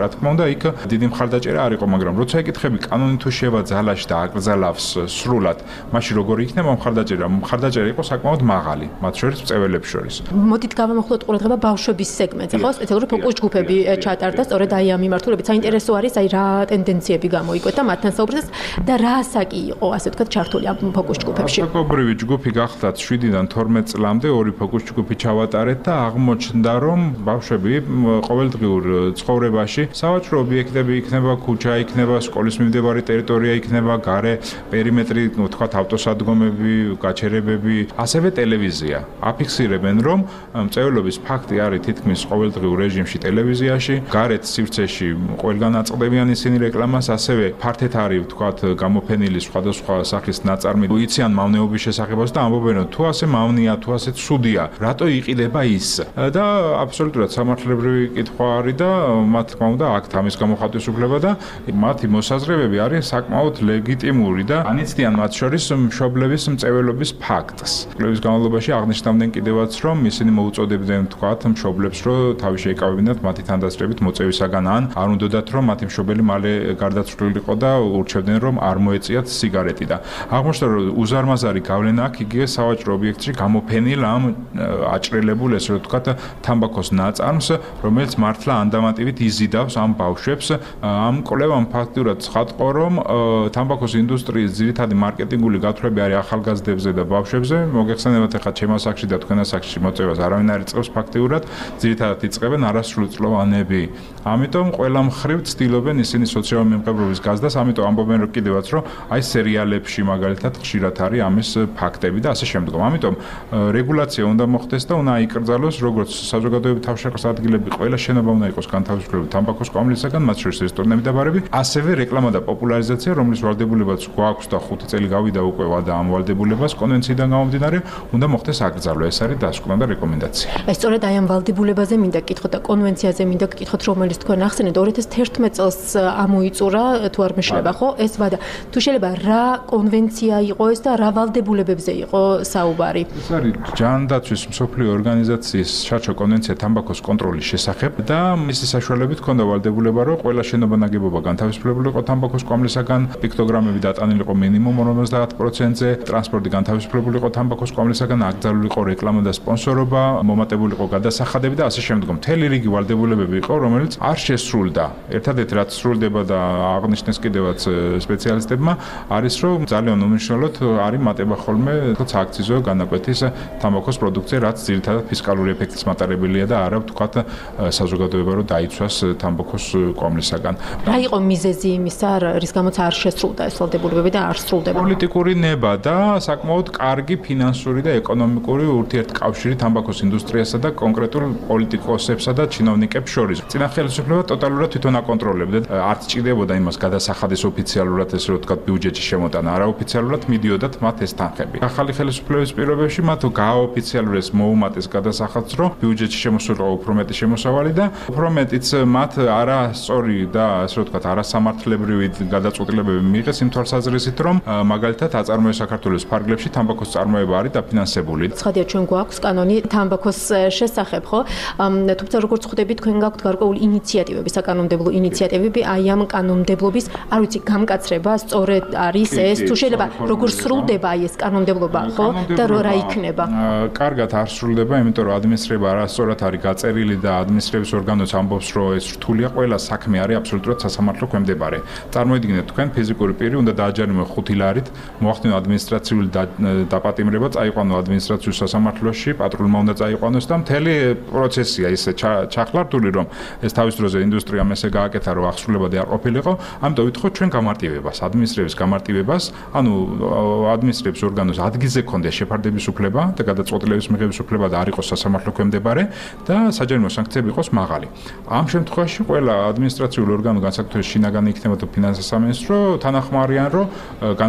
რა თქმა უნდა, იქ დიდი მხარდაჭერა არ იყო, მაგრამ როცა ეკითხები კანონი თუ შევა ძალაში და აკრძალავს სრულად, მაშინ როგორი იქნება მხარდაჭერა? მხარდაჭერა იყო საკმაოდ მაღალი, მათ შორის მწველებს შორის. მოდით გავამახვილოთ ყურადღება ბავშვების სეგმენტზე, ხო? სპეციალური ფოკუს ჯგუფები ჩატარდა, სწორედ აი ამ მიმართულებით საინტერესო არის აი რა ტენდენციები გამოიკვეთა მათთან საუბრისას და რა ასაკი იყო, ასე ვთქვათ, ჩართული ამ ფოკუს ჯგუფებში. ასაკობრივი ჯგუფი გახლდათ შვიდიდან თორმეტ წლამდე ორი ფოკუს ჯგუფი ჩავატარეთ და აღმოჩნდა, რომ ბავშვები ყოველდღიურ ცხოვრებაში სავაჭრო ობიექტები იქნება, ქუჩა იქნება, სკოლის მიმდებარე ტერიტორია იქნება, გარე პერიმეტრი, ну, თქვათ, ავტოსადგომები, გაჩერებები, ასევე ტელევიზია. აფიქსირებენ, რომ მწვერვალობის ფაქტი არის თითქმის ყოველდღიურ რეჟიმში ტელევიზიაში, გარეთ სივრცეში ყველგან აწყდებიან ისინი რეკლამას, ასევე ფართეთ არის, თქვათ, გამოფენილი სხვადასხვა სახის ნაწარმი, იციან მავნეობის შესახებაც და ამბობენ, რომ თუ ასე მავნია, თუ ასე ცუდია, რატო იყიდება ის? და აბსოლუტურად სამართლებრივი კითხვა არის და მათ თქმა უნდა აქ ამის გამოხატვის უფლება და მათი მოსაზრებები არის საკმაოდ ლეგიტიმური და ანიცდიან მათ შორის მშობლების მწვერვალობის ფაქტს. კვლევის განმავლობაში აღნიშნავდნენ კიდევაც, რომ ისინი მოუწოდებდნენ თქვათ მშობლებს, რომ თავი შეიკავებინათ მათი თანდასწრებით მოწევისაგან ან არ უნდათ რომ მათი მშობელი მალე გარდაცვლილიყო და ურჩევდნენ რომ არ მოეწიათ სიგარეტი და აღმოჩნდა რომ უზარმაზარი გავლენა აქვს იგივე სავაჭრო ობიექტში გამოფენილ ამ აჭრილებულ ესე ვთქვათ თამბაქოს ნაწარმს, რომელიც მართლა ანდამატივით იზიდავს ამ ბავშვებს. ამ კვლევამ ფაქტურად ცხადყო, რომ თამბაქოს ინდუსტრიის ძირითადი მარკეტინგული გათვლები არის ახალგაზრდებზე და ბავშვებზე. მოგეხსენებათ ახლა ჩემს ასაკში და თქვენ ასაკში მოწევას არავინ არ იწყებს ფაქტიურად, ძირითადად იწყებენ არასრულწლოვანები. ამიტომ ყველა მხრივ ცდილობენ ისინი სოციალური მემყებრობის გაზდას, ამიტომ ამბობენ რომ კიდევაც რომ აი სერიალებში მაგალითად ხშირად არის ამის ფაქტები და ასე შემდგომ. ამიტომ რეგულაცია უნდა მოხდეს და უნდა აიკრძალოს როგორც საზოგადოებრივი თავშეყრის ადგილები, ყველა შენობა უნდა იყოს განთავისუფლებული თამბაქოს კვამლისაგან, მათ შორის რესტორნები და ბარები, ასევე რეკლამა და პოპულარიზაცია, რომლის ვალდებულებაც გვაქვს და ხუთი წელი გავიდა უკვე და ამ ვალდებულებას კონვენციიდან გამომდინარე, უნდა მოხდეს აკრძალვა. ეს არის დასკვნა და რეკომენდაცია. აი სწორედ აი ამ ვალდებულებაზე მინდა გკითხოთ და კონვენციაზე მინდა გკითხოთ, რომელიც თქვენ ახსენეთ ორი ათას თერთმეტ წელს ამოიწურა, თუ არ მეშლება, ხო? ეს ვადა. თუ შეიძლება რა კონვენცია იყო ეს და რა ვალდებულებებზე იყო საუბარი? ეს არის ჯანდაცვის მსოფლიო ორგანიზაციის შარჩო კონვენცია თამბაქოს კონტროლის შესახებ და მისი საშუალებით ჰქონდა ვალდებულება, რომ ყველა შენობა ნაგებობა განთავისუფლებული იყო თამბაქოს კვამლისაგან, პიქტოგრამები დატანილი იყო მინიმუმ ორმოცდაათ პროცენტზე, ტრანსპორტი განთავისუფლებული იყო თამბაქოს კვამლისაგან, აკრძალული იყო რეკლამა და სპონსორობა, მომატებული იყო გადასახადები და ასე შემდგომ. მთელი რიგი ვალდებულებები იყო, რომელიც არ შესრულდა. ერთადერთი რაც სრულდება და აღნიშნეს კიდევაც სპეციალისტებმა, არის რომ ძალიან უმნიშვნელოდ არის მატება ხოლმე აქციზო განაკვეთის თამბაქოს პროდუქცია, რაც ძირითადად ფისკალური ეფექტის მატარებელია და არა ვთქვათ საზოგადოება რომ დაიცვას თამბაქოს კვამლისაგან. რა იყო მიზეზი იმისა, რის გამოც არ შესრულდა ეს ვალდებულებები და არ სრულდება? პოლიტიკური ნება და საკმაოდ კარგი ფინანსური და ეკონომიკური ურთიერთკავშირი თამბაქოს ინდუსტრიასა და კონკრეტულ პოლიტიკოსებსა და ჩინოვნიკებს შორის. წინა ხელისუფლება ტოტალურად თვითონ აკონტროლებდა, არც ჭირდებოდა იმას გადასახადის ოფიციალურად ესე ვთქვათ ბიუჯეტში შემოტანა, არაოფიციალურად მიდიოდათ მათ ეს თანხები. ახალი ხელისუფლების პირობებში მათ გააოფიციალურეს მოუმატეს გადასახადს, რომ ბიუჯეტში შემოსულიყო უფრო მეტი შემოსავალი და უფრო მეტიც მათ არასწორი და ასე ვთქვათ არასამართლებრივი გადაწყვეტილებები მიიღეს იმ თვალსაზრისით, რომ მაგალითად აწარმოეს საქართველოს ფარგლებში თამბაქოს წარმოება არის დაფინანსებული. ცხადია ჩვენ გვაქვს კანონი თამბაქოს შესახებ, ხო? თუმცა როგორც ხვდებით, თქვენ გაქვთ გარკვეული ინიციატივები, საკანონმდებლო ინიციატივები, აი ამ კანონმდებლობის, არ ვიცი, გამკაცრება სწორედ არის ეს, თუ შეიძლება როგორ სრულდება აი ეს კანონმდებლობა, ხო? და რა იქნება? კარგად არ სრულდება, იმიტომ რომ ადმინისტრება არასწორად არის გაწერილი და ადმინისტრების ორგანოც ამბობს, რომ ეს რთულია, ყველა საქმე არის აბსოლუტურად სასამართლო ქვემდებარე. წარმოიდგინეთ, თქვენ ფიზიკური პირი უნდა დააჯერიმო ხუთი ლარით, მოახდინო ადმინისტრაციული დაპატიმრება, წაიყვანო ადმინისტრაციულ სასამართლოში, პატრულმა უნდა წაიყვანოს და მთელი პროცესია ისე ჩახლართული, რომ ეს თავის დროზე ინდუსტრიამ ესე გააკეთა, რომ აღსრულებადი არ ყოფილიყო, ამიტომ ვითხოვთ ჩვენ გამარტივებას, ადმინისტრების გამარტივებას, ანუ ადმინისტრების ორგანოს ადგილზე ქონდეს შეფარდების უფლება და გადაწყვეტილების მიღების უფლება და არ იყოს სასამართლო ქვემდებარე და საჯარიმო სანქციები იყოს მაღალი. ამ შემთხვევაში ყველა ადმინისტრაციული ორგანო განსაკუთრებით შინაგანი იქნება თუ ფინანსთა სამინისტრო თანახმარიან, რომ განახორციელებს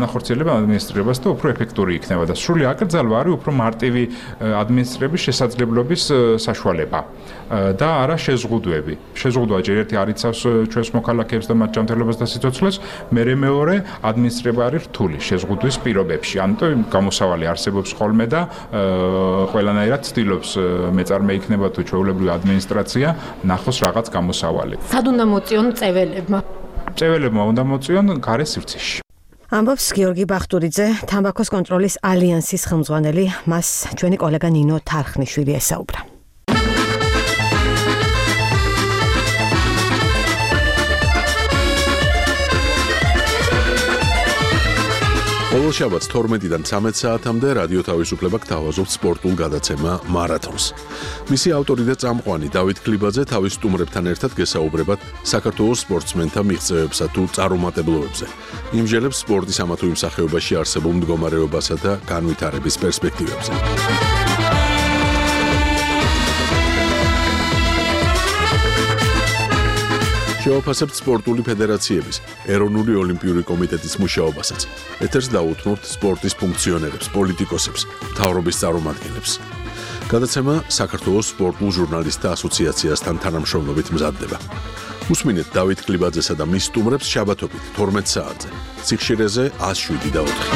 აუწყებენ ადმინისტრირებას და უფრო ეფექტური იქნება და სრული აკრძალვა არის უფრო მარტივი ადმინისტრირების შესაძლებლობის საშუალება და არა შეზღუდვები. შეზღუდვა ჯერ ერთი არ იცავს ჩვენს მოქალაქეებს და მათ ჯანმრთელობას და სიცოცხლეს, მერე მეორე ადმინისტრირება არის რთული შეზღუდვის პირობებში. ამიტომ გამოსავალი არსებობს ხოლმე და ყველანაირად ცდილობს მეწარმე იქნება თუ ჩვეულებრივი ადმინისტრაცია ნახოს რაღაც გამოსავალი. სად უნდა მოწიონ წეველებმა? წეველებმა უნდა მოწიონ გარე სივრცეში. ამბობს გიორგი ბახტურიძე, თამბაქოს კონტროლის ალიანსის ხელმძღვანელი, მას ჩვენი კოლეგა ნინო თარხნიშვილი ესაუბრა. ყოველ შაბათს თორმეტიდან ცამეტ საათამდე რადიო თავისუფლება გთავაზობთ სპორტულ გადაცემა მარათონს. მისი ავტორი და წამყვანი დავით ქლიბაძე თავის სტუმრებთან ერთად გესაუბრებათ საქართველოს სპორტსმენთა მიღწევებსა თუ წარუმატებლობებზე. იმჟელებს სპორტის ამა თუ იმ სახეობაში არსებულ მდგომარეობასა და განვითარების პერსპექტივებზე. შევაფასებთ სპორტული ფედერაციების, ეროვნული ოლიმპიური კომიტეტის მუშაობასაც. ეთერს დაუთმობთ სპორტის ფუნქციონერებს, პოლიტიკოსებს, მთავრობის წარმომადგენლებს. გადაცემა საქართველოს სპორტულ ჟურნალისტთა ასოციაციასთან თანამშრომლობით მზადდება. უსმინეთ დავით ქლიბაძესა და მის სტუმრებს შაბათობით თორმეტ საათზე. სიხშირეზე ათს შვიდი და ოთხი.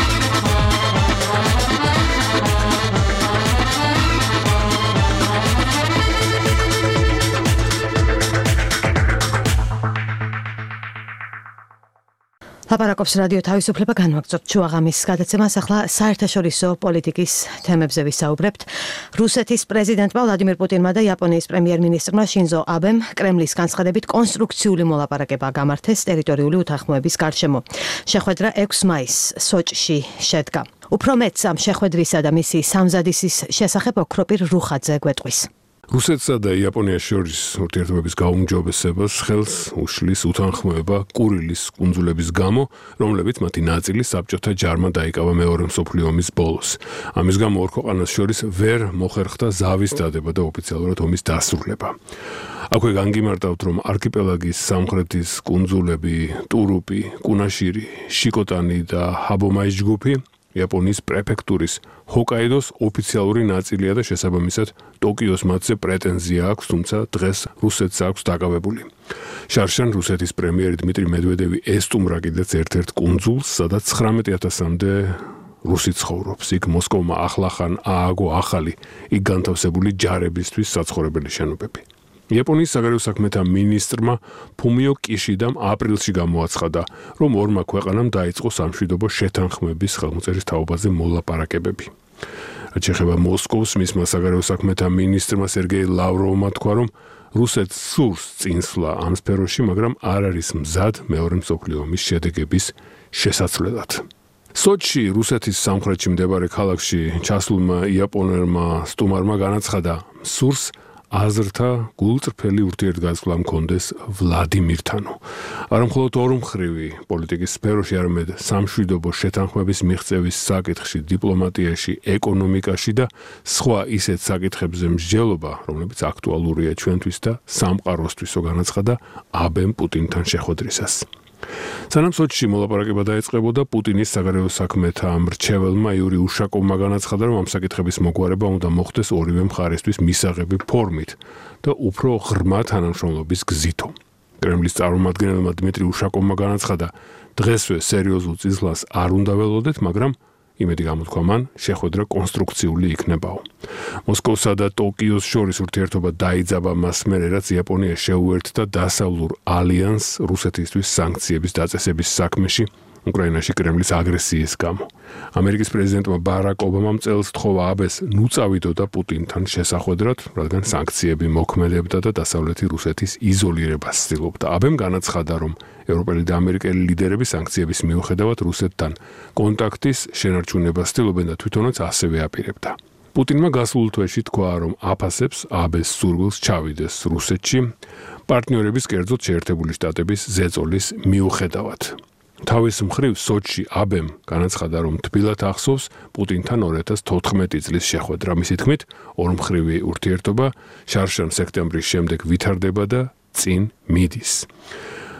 ლაპარაკობს რადიო თავისუფლება, განვაგრძობთ შუაღამის გადაცემას. ახლა საერთაშორისო პოლიტიკის თემებზე ვისაუბრებთ. რუსეთის პრეზიდენტმა ვლადიმირ პუტინმა და იაპონიის პრემიერ-მინისტრმა შინზო აბემ კრემლის განცხადებით კონსტრუქციული მოლაპარაკება გამართეს ტერიტორიული უთანხმოების გარშემო. შეხვედრა ექვსი მაისს სოჭში შედგა. უფრო მეტს ამ შეხვედრისა და მისი სამზადისის შესახებ ოქროპირ რუხაძე გვეტყვის. რუსეთსა და იაპონიას შორის ურთიერთობების გაუმჯობესებას ხელს უშლის უთანხმოება კურილის კუნძულების გამო, რომლებიც მათი ნაწილი საბჭოთა ჯარმა დაიკავა მეორე მსოფლიო ომის ბოლოს. ამის გამო ორ ქვეყანას შორის ვერ მოხერხდა ზავის დადება და ოფიციალურად ომის დასრულება. აქვე განგიმარტავთ, რომ არქიპელაგის სამხრეთის კუნძულები ტურუპი, კუნაშირი, შიკოტანი და ჰაბომაის ჯგუფი იაპონიის პრეფექტურის ჰოკაიდოს ოფიციალური ნაწილია და შესაბამისად ტოკიოს მათზე პრეტენზია აქვს, თუმცა დღეს რუსეთს აქვს დაკავებული. შარშან რუსეთის პრემიერი დმიტრი მედვედევი ესტუმრა კიდეც ერთ-ერთ კუნძულს, სადაც ცხრამეტი ათასამდე რუსი ცხოვრობს. იქ მოსკოვმა ახლახან ააგო ახალი, იქ განთავსებული ჯარებისთვის საცხოვრებელი შენობები. იაპონიის საგარეო საქმეთა მინისტრმა ფუმიო კიშიდამ აპრილში გამოაცხადა, რომ ორმა ქვეყანამ დაიწყო სამშვიდობო შეთანხმების ხელმოწერის თაობაზე მოლაპარაკებები. რაც შეეხება მოსკოვს, მისმა საგარეო საქმეთა მინისტრმა სერგეი ლავროვმა თქვა, რომ რუსეთს სურს წინსვლა ამ სფეროში, მაგრამ არ არის მზად მეორე მსოფლიო ომის შედეგების შესაცვლელად. სოჩში, რუსეთის სამხრეთში მდებარე ქალაქში ჩასულმა იაპონელმა სტუმარმა განაცხადა, სურს აზრთა გულწრფელი ურთიერთგაზრდა მქონდეს ვლადიმირთანო. არა მხოლოდ ორმხრივი პოლიტიკის სფეროში, არამედ სამშვიდობო შეთანხმების მიღწევის საკითხში, დიპლომატიაში, ეკონომიკაში და სხვა ისეთ საკითხებზე მსჯელობა, რომლებიც აქტუალურია ჩვენთვის და სამყაროსთვისო, განაცხადა აბემ პუტინთან შეხვედრისას. სანამ სოჩში მოლაპარაკება დაეწყებოდა, პუტინის საგარეო საქმეთა მრჩეველმა იური უშაკოვმა განაცხადა, რომ ამ საკითხების მოგვარება უნდა მოხდეს ორივე მხარესთვის მისაღები ფორმით და უფრო ღრმა თანამშრომლობის გზითო. კრემლის წარმომადგენელმა დმიტრი უშაკოვმა განაცხადა, დღესვე სერიოზულ წინსვლას არ უნდა ველოდეთ, მაგრამ იმედი გამოთქვა მან, შეხვედრა კონსტრუქციული იქნებაო. მოსკოვსა და ტოკიოს შორის ურთიერთობა დაიძაბა მას მერე, რაც იაპონია შეუერთდა დასავლურ ალიანსს რუსეთისთვის სანქციების დაწესების საქმეში, უკრაინაში კრემლის აგრესიის გამო. ამერიკის პრეზიდენტმა ბარაკ ობამამ წელს თხოვა აბეს ნუ წავიდოდა პუტინთან შესახვედრად, რადგან სანქციები მოქმედებდა და დასავლეთი რუსეთის იზოლირებას ცდილობდა. აბემ განაცხადა, რომ ევროპელი და ამერიკელი ლიდერები სანქციების მიუხედავად რუსეთთან კონტაქტის შენარჩუნებას ცდილობენ და თვითონაც ასევე აპირებდა. პუტინმა გასულ თვეში თქვა, რომ აფასებს აბეს სურვილს ჩავიდეს რუსეთში პარტნიორების, კერძოდ შეერთებული შტატების ზეწოლის მიუხედავად. თავის მხრივ სოჩში აბემ განაცხადა, რომ თბილად ახსოვს პუტინთან ორი ათას თოთხმეტი წლის შეხვედრა. მისი თქმით, ორმხრივი ურთიერთობა შარშან სექტემბრის შემდეგ ვითარდება და წინ მიდის.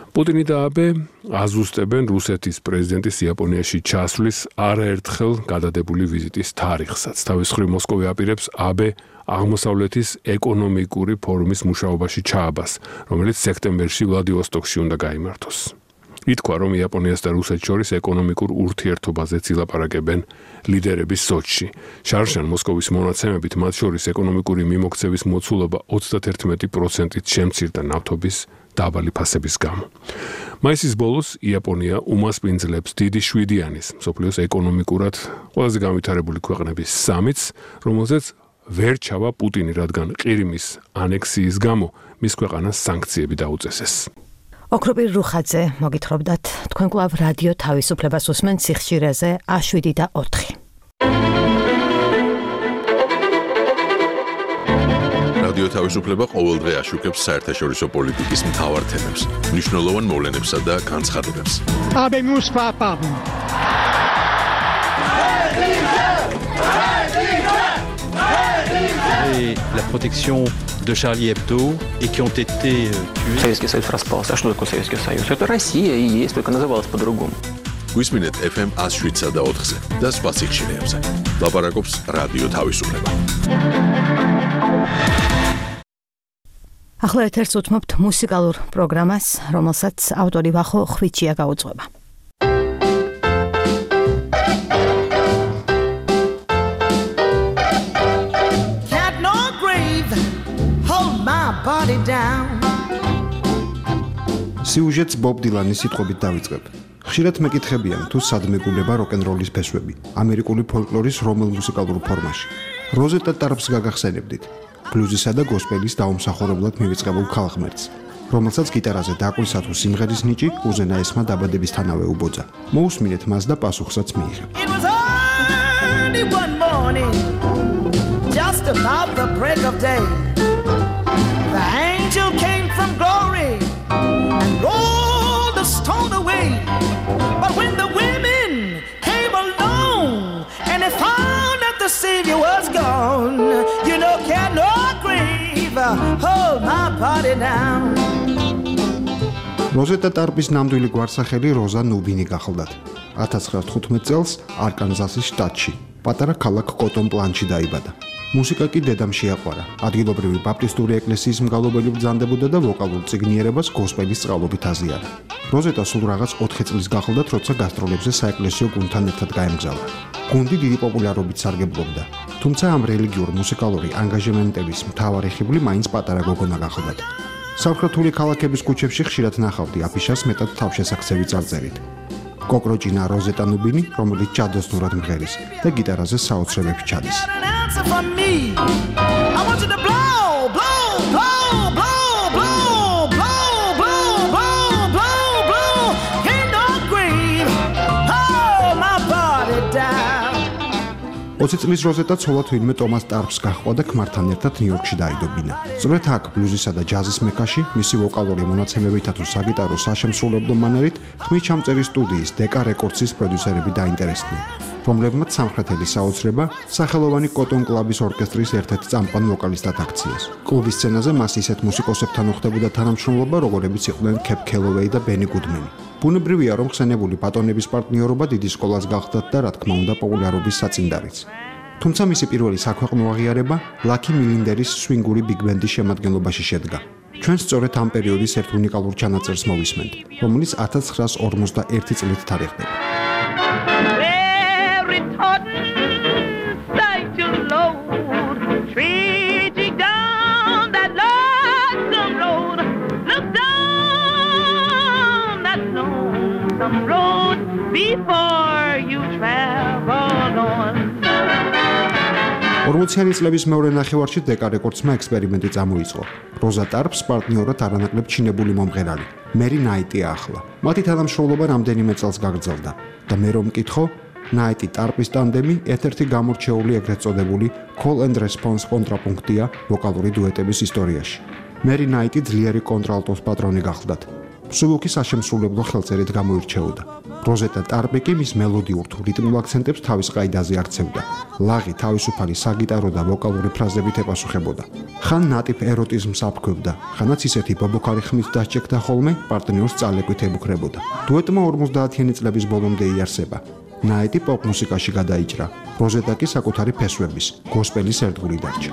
პუტინი და აბე აზუსტებენ რუსეთის პრეზიდენტის იაპონიაში ჩასვლის არაერთხელ გადადებული ვიზიტის თარიღსაც. თავის მხრივ მოსკოვი აპირებს აბე აღმოსავლეთის ეკონომიკური ფორუმის მუშაობაში ჩააბას, რომელიც სექტემბერში ვლადივოსტოკში უნდა გაიმართოს. ითქვა, რომ იაპონიას და რუსეთს შორის ეკონომიკურ ურთიერთობაზეც ილაპარაკებენ ლიდერები სოჩში. შარშან მოსკოვის მონაცემებით მათ შორის ეკონომიკური მიმოქცევის მოცულობა ოცდაათი პროცენტით შემცირდა ნავთობის დაბალი ფასების გამო. მაისის ბოლოს იაპონია უმასპინძლებს დიდი შვიდიანის, მსოფლიოს ეკონომიკურად ყველაზე განვითარებული ქვეყნების სამიტს, რომელზეც ვერ ჩავა პუტინი, რადგან ყირიმის ანექსიის გამო მის ქვეყანას სანქციები დაუწესეს. ოქროპირ რუხაძე მოგითხრობდათ, თქვენ კვლავ რადიო თავისუფლებას უსმენთ სიხშირეზე ას შვიდი და ოთხი. რადიო თავისუფლება ყოველდღე აშუქებს საერთაშორისო პოლიტიკის მთავარ თემებს, მნიშვნელოვან მოვლენებსა და განცხადებებს. Habemus papam. Et la protection de Charlie Hebdo et qui ont été tués. Советский Союз распался. А что такое Советский Союз? Это Россия и есть, только называлась по-другому. გვისმინეთ эф эм ას შვიდსა და ოთხზე და სხვა სიხშირეებზე. ლაპარაკობს რადიო თავისუფლება. ახლა ეთერს უთმობთ მუსიკალურ პროგრამას, რომელსაც ავტორი ვახო ხვიჩია გაუძღვება. სიუჟეტს ბობ დილანის სიტყვებით დავიწყებ. ხშირად მეკითხებიან, თუ სად მეგულება როკ-ენ-როლის ფესვები, ამერიკული ფოლკლორის რომელ მუსიკალურ ფორმაში. როზეტა ტარპს გაგახსენებდით, ბლუზისა და გოსპელის დაუმსახურებლად მივიწყებულ ქალღმერთს, რომელსაც გიტარაზე დაკვისა თუ სიმღერის ნიჭი უზენა ესმა დაბადებისთანავე უბოძა. მოусმინეთ მას და პასუხსაც მიიღებ. Just about the break of day, the angel came from glory and rolled the stone away. But when the women came along and they found that the Savior was gone, you know, cannot grieve, hold my body down. როზეტა ტარპის ნამდვილი გვარსახელი როზა ნუბინი გახლდათ. ათას ცხრაას თხუთმეტ წელს არკანზასის შტატში, პატარა ქალაქ კოტონ პლანში დაიბადა. მუსიკა კი დედამ შეაყვარა. ადგილობრივი ბაპტისტური ეკლესიის მგალობელი ბრძანდებოდა და ვოკალურ წიგნიერებას გოსპელის სწავლობით აზიარა. როზეტა სულ რაღაც ოთხი წლის გახლდათ, როცა გასტროლებზე საეკლესიო გუნდთან ერთად გაემგზავრა. გუნდი დიდი პოპულარობით სარგებლობდა, თუმცა ამ რელიგიურ მუსიკალური ანგაჟემენტების მთავარი ხიბლი მაინც პატარა გოგონა გახლდათ. სამხრეთული ქალაქების ქუჩებში ხშირად ნახავდი აფიშას მეტად თავშესახსევი წარწერით. კოკროჭინა როზეტა ნუბინი, რომელიც ჭადოსნურად მღერის და გიტარაზე საოცრებებში ჩადის. For me, I want you to blow, blow, blow, blow, blow, blow, blow, blow, blow, blow, in the grave, hold my body down. ოცი წლის როზეტა ცოლად ვინმე ტომას ტარპს გაჰყვა და ქმართან ერთად ნიუ-იორკში დაიდობინა. სწორედ აქ ბლუზისა და ჯაზის მექაში მისი ვოკალური მონაცემებითა თუ საგიტარო საშემსრულებლო მანერით ხმის ჩამწერი სტუდიის დეკა რეკორდსის პროდიუსერები დაინტერესდნენ, რომლებმაც სამხრეთელი საოცრება სახელოვანი კოტონ კლუბის ორკესტრის ერთ-ერთ წამყვან ვოკალისტად აქციეს. კლუბის სცენაზე მას ისეთ მუსიკოსებთან უხდებოდა თანამშრომლობა, როგორებიც იყვნენ კეპ კელოვეი და ბენი გუდმენი. ბუნებრივია, რომ ხსენებული ბატონების პარტნიორობა დიდი სკოლას გახდათ და რა თქმა უნდა პოპულარობის საწინდარიც. თუმცა მისი პირველი საქვეყნო აღიარება ლაკი მილინდერის სვინგური ბიგ-ბენდის შემადგენლობაში შედგა. ჩვენ სწორედ ამ პერიოდის ერთ უნიკალურ ჩანაწერს მოვისმენთ, რომელიც ათას ცხრაას ორმოცდაერთი წლით თარიღდება. ორმოციანი წლების მეორე ნახევარში დეკა რეკორდსმა ექსპერიმენტი წამოიწყო. როზა ტარპს პარტნიორად არანაკლებ ჩინებული მომღერალი, მერი ნაიტი ახლა. მათი თანამშრომლობა რამდენიმე წელს გაგრძელდა და მე რომ მკითხო, ნაიტი ტარპის ტანდემი ერთ-ერთი გამორჩეული ეგრეთ წოდებული call and response კონტრაპუნქტია ვოკალური დუეტების ისტორიაში. მერი ნაიტი ძლიერი კონტრალტოს პატრონი გახლდათ. სულუკი საშემსრულებლო ხელწერით გამოირჩეოდა. როზეტა ტარპი კი მის მელოდიურ თუ რიტმულ აქცენტებს თავის ყაიდაზე არცევდა. ლაღი თავისუფალი საგიტარო და ვოკალური ფრაზებით ეპასუხებოდა. ხან ნატიფ ეროტიზმს აფქვევდა, ხანაც ისეთი ბობოქარი ხმით დასჭექდა ხოლმე პარტნიორს წალეკვით ებუქრებოდა. დუეტმა ორმოცდაათიანი წლების ბოლომდე იარსება. ნაეტი პოპ მუსიკაში გადაიჭრა. როზეტა კი საკუთარი ფესვების, გოსპელის ერთგული დარჩა.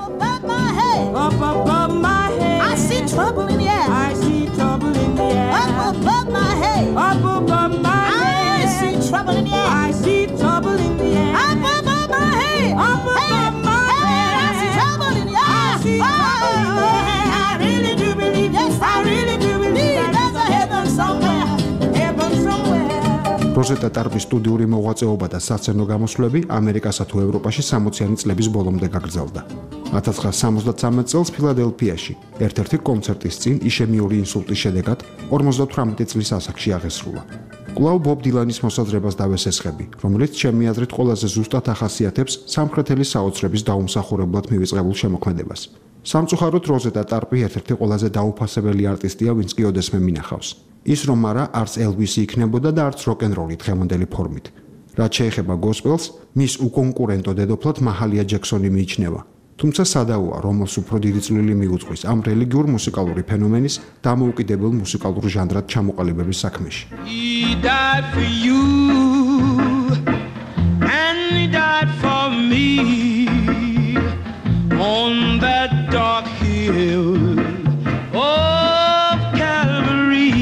Trouble in the air. I see trouble in the air. Up above my head. Up above my head. I see trouble in the air. I see trouble in the air. Up above my head. Up above my head. I see trouble in the air. I see trouble in the air. I really do believe. Yes, I really do believe. There's a heaven somewhere. Heaven somewhere. როზეტა ტარპის სტუდიური მოღვაწეობა და სასცენო გამოსვლები ამერიკასა თუ ევროპაში სამოციანი წლების ბოლომდე გაგრძელდა. ათას ცხრაასა სამოცდათვრამეტ წელს ფილადელფიაში ერთ-ერთი კონცერტის წინ იშემიური ინსულტის შედეგად ორმოცდათვრამეტი წლის ასაკში აღესრულა. კვლავ ბობ დილანის მოსაზრებას დავესესხები, რომელიც ჩემი აზრით ყველაზე ზუსტად ახასიათებს სამხრეთელი საოცრების დაუმსახურებლად მივიწყებულ შემოქმედებას. სამწუხაროდ როზეტა ტარპი ერთ-ერთი ყველაზე დაუფასებელი არტისტია, ვინც კი ოდესმე მინახავს. ის რომ არა არც ელვისი იქნებოდა და არც როკ-ენ-როლი დღევანდელი ფორმით. რაც შეეხება გოსპელს, მის უკონკურენტო დედოფლად მაჰალია ჯექსონი მიიჩნევა. თუმცა სადაოა, რომელს უფრო დიდი წვლილი მიუძღვის ამ რელიგიურ მუსიკალური ფენომენის დამოუკიდებელ მუსიკალურ ჟანრად ჩამოყალიბების საქმეში. He died for you and he died for me on that dark hill of Calvary.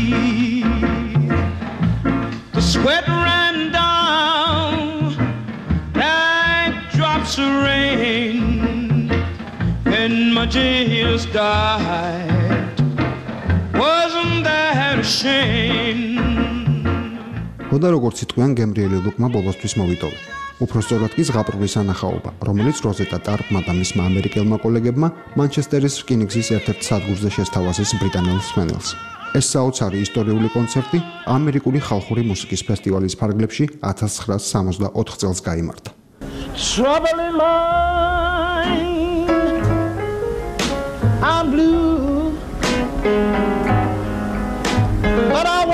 The sweat ran down like drops of rain when my Jesus died. Wasn't that a shame? ხოდა როგორც იტყვიან გემრიელი ლუკმა ბოლოსთვის მოვიტოვე. უფრო სწორად კი ზღაპრვის ანახაობა, რომელიც როზეტა ტარპმა და მისმა ამერიკელმა კოლეგებმა მანჩესტერის რკინიგზის ერთ-ერთ სადგურზე შესთავაზეს ბრიტანელ მსმენელს. ეს საოცარი ისტორიული კონცერტი ამერიკული ხალხური მუსიკის ფესტივალის ფარგლებში ათას ცხრაასა სამოცდაოთხ წელს გაიმართა. Trouble in mind, I'm blue, but I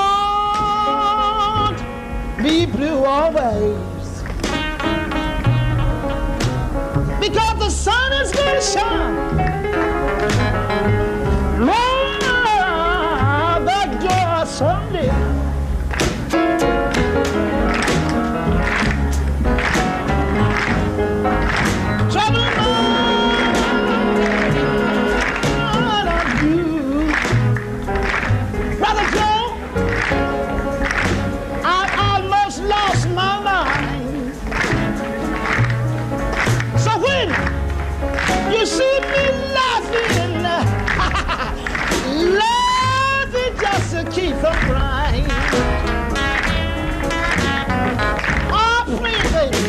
won't be blue always, because the sun is going to shine. Lord, that door someday. You see me laughing, laughing just to keep from crying. Oh, please, baby.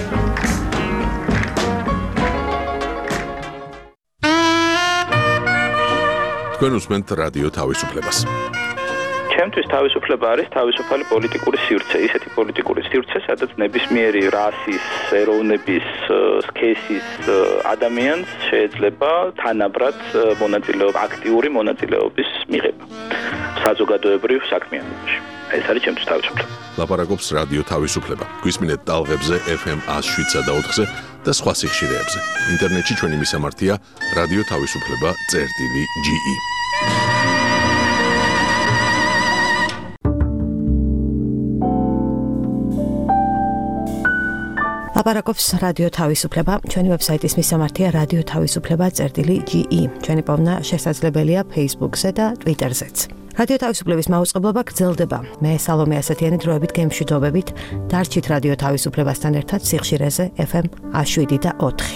თქვენ უსმენთ რადიო თავისუფლებას. ჩემთვის თავისუფლება არის თავისუფალი პოლიტიკური სივრცე, ისეთი პოლიტიკური სივრცე, სადაც ნებისმიერი რასის, ეროვნების, სქესის ადამიანს შეიძლება თანაბრად მონაწილეობა, აქტიური მონაწილეობის მიღება საზოგადოებრივ საქმიანობაში. ეს არის ჩემთვის თავისუფლება. ლაპარაკობს რადიო თავისუფლება. გვისმინეთ ტალღებზე ეფ ემ ას შვიდსა და ოთხზე და სხვა სიხშირეებზე. ინტერნეტში ჩვენი მისამართია რადიო თავისუფლება წერტილი ჯი ი. ლაპარაკობს რადიო თავისუფლება, ჩვენი ვებსაიტის მისამართია რადიო თავისუფლება წერტილი ჯი ი. ჩვენი პოვნა შესაძლებელია Facebook-ზე და Twitter-ზეც. რადიო თავისუფლების მაუწყებლობა გრძელდება. მე სალომე ასათიანი დროებით გემშვიდობებით, დარჩით რადიო თავისუფლებასთან ერთად სიხშირეზე ეფ ემ ას შვიდი და ოთხი.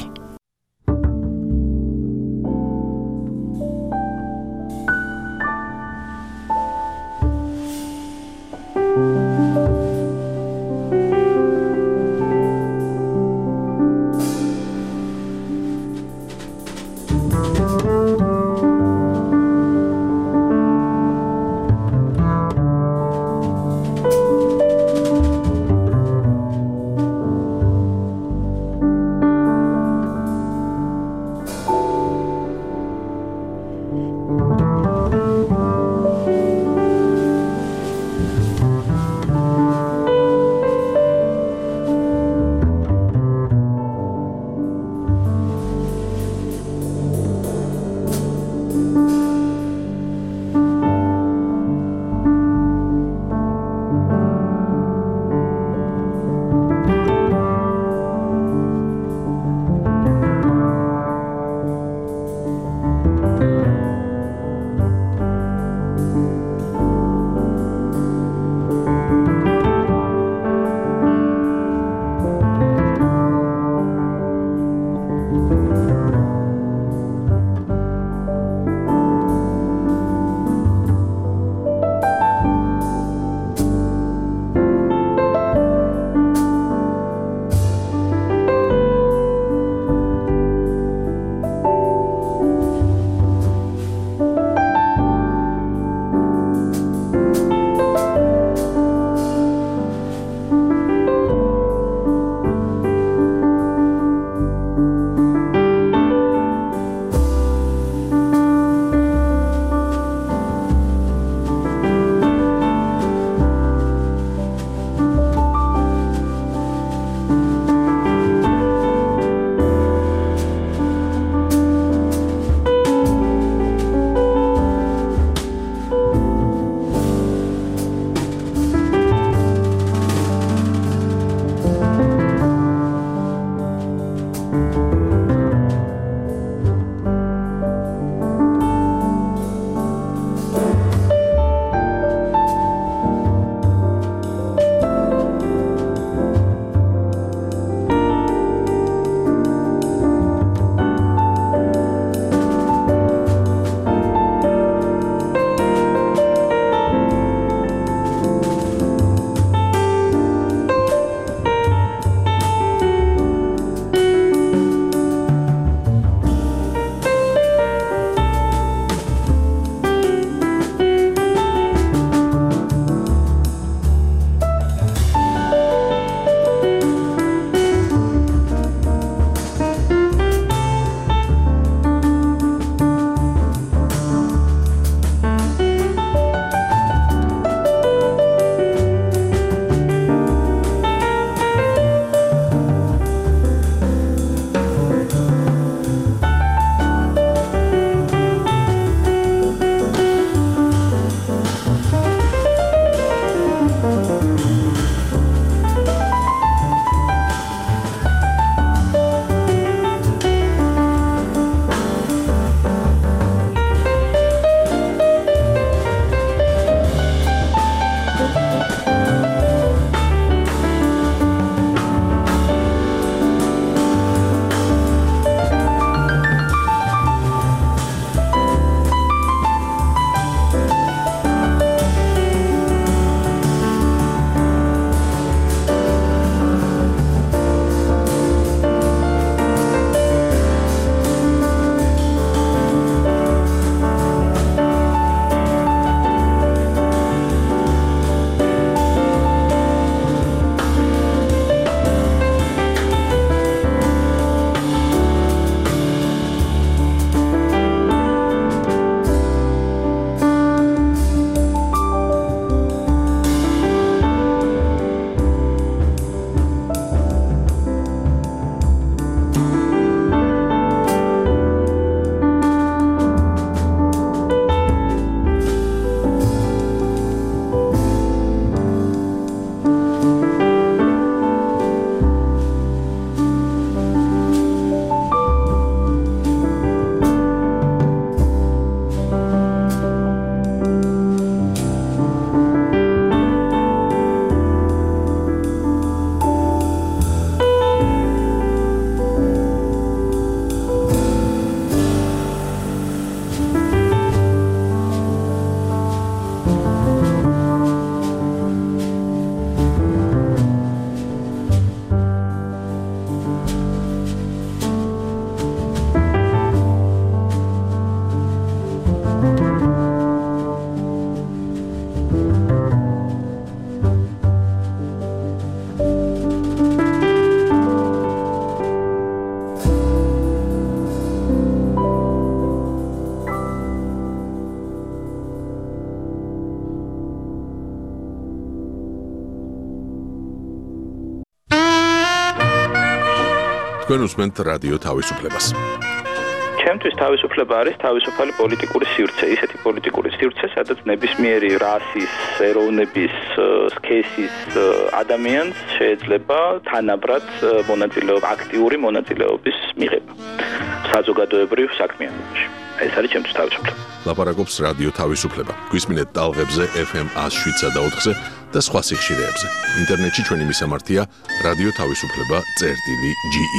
თქვენ უსმენთ რადიო თავისუფლებას. ჩემთვის თავისუფლება არის თავისუფალი პოლიტიკური სივრცე, ისეთი პოლიტიკური სივრცე, სადაც ნებისმიერი რასის, ეროვნების, სქესის ადამიანს შეიძლება თანაბრად მონაწილეობა, აქტიური მონაწილეობის მიღება საზოგადოებრივ საქმიანობაში. ეს არის ჩემთვის თავისუფლება. ლაპარაკობს რადიო თავისუფლება. გვისმინეთ ტალღებზე ეფ ემ one oh seven point four-ზე და სხვა სიხშირეებზე. ინტერნეტში ჩვენი მისამართია რადიო თავისუფლება წერტილი ჯი ი.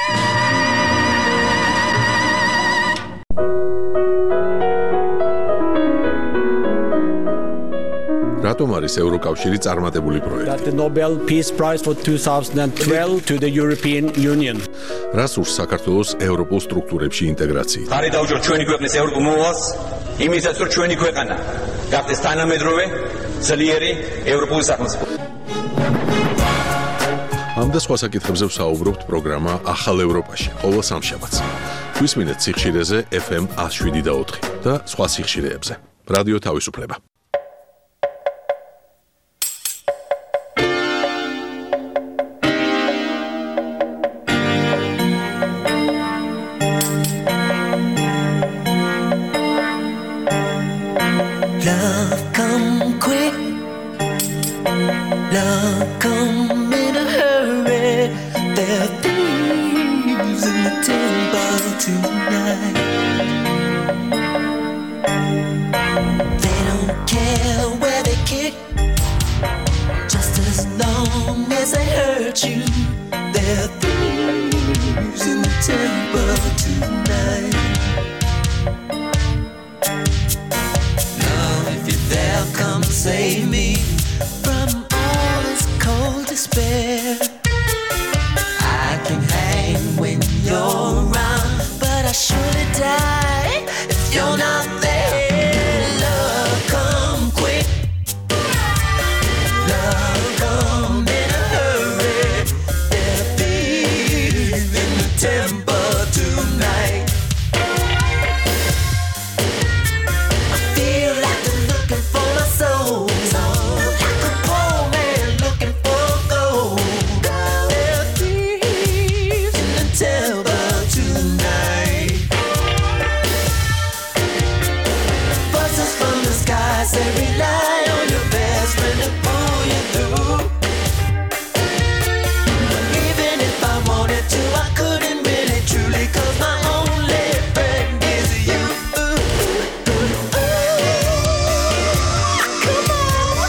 რატომ არის ევროკავშირი წარმატებული პროექტი? The Nobel Peace Prize for twenty twelve to the European Union. რას ურს საქართველოს ევროპულ სტრუქტურებში ინტეგრაცია? ხარი დაუჭერთ ჩვენი ქვეყნის ევროპულ მოვალს, იმისაც რომ ჩვენი ქვეყანა გახდეს თანამედროვე, ძლიერი ევროპული სახელმწიფო. ამ და სხვა საკითხებზე ვსაუბრობთ პროგრამა ახალ ევროპაში, ყოველ სამშაბათს. გვისმინეთ სიხშირეზე ეფ ემ one oh seven point four და სხვა სიხშირეებზე. რადიო თავისუფლება. Love come quick, love come in a hurry. There are thieves in the temple tonight. They don't care where they kick, just as long as they hurt you. There are thieves in the temple tonight. Come save me from all this cold despair. I can hang when you're around, but I surely die if you're not there. Love come quick, love come in a hurry. There'll be in the temple tonight. Say rely on your best friend to pull you through. Even if I wanted to, I couldn't really truly, 'cause my only friend is you. Come on.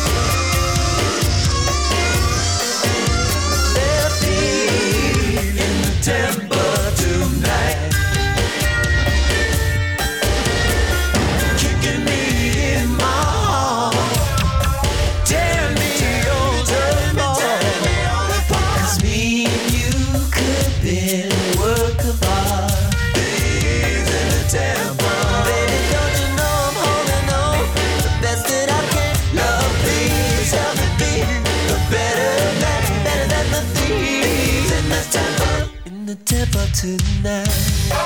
There'll be in the temple tonight. Kicking me in my tonight.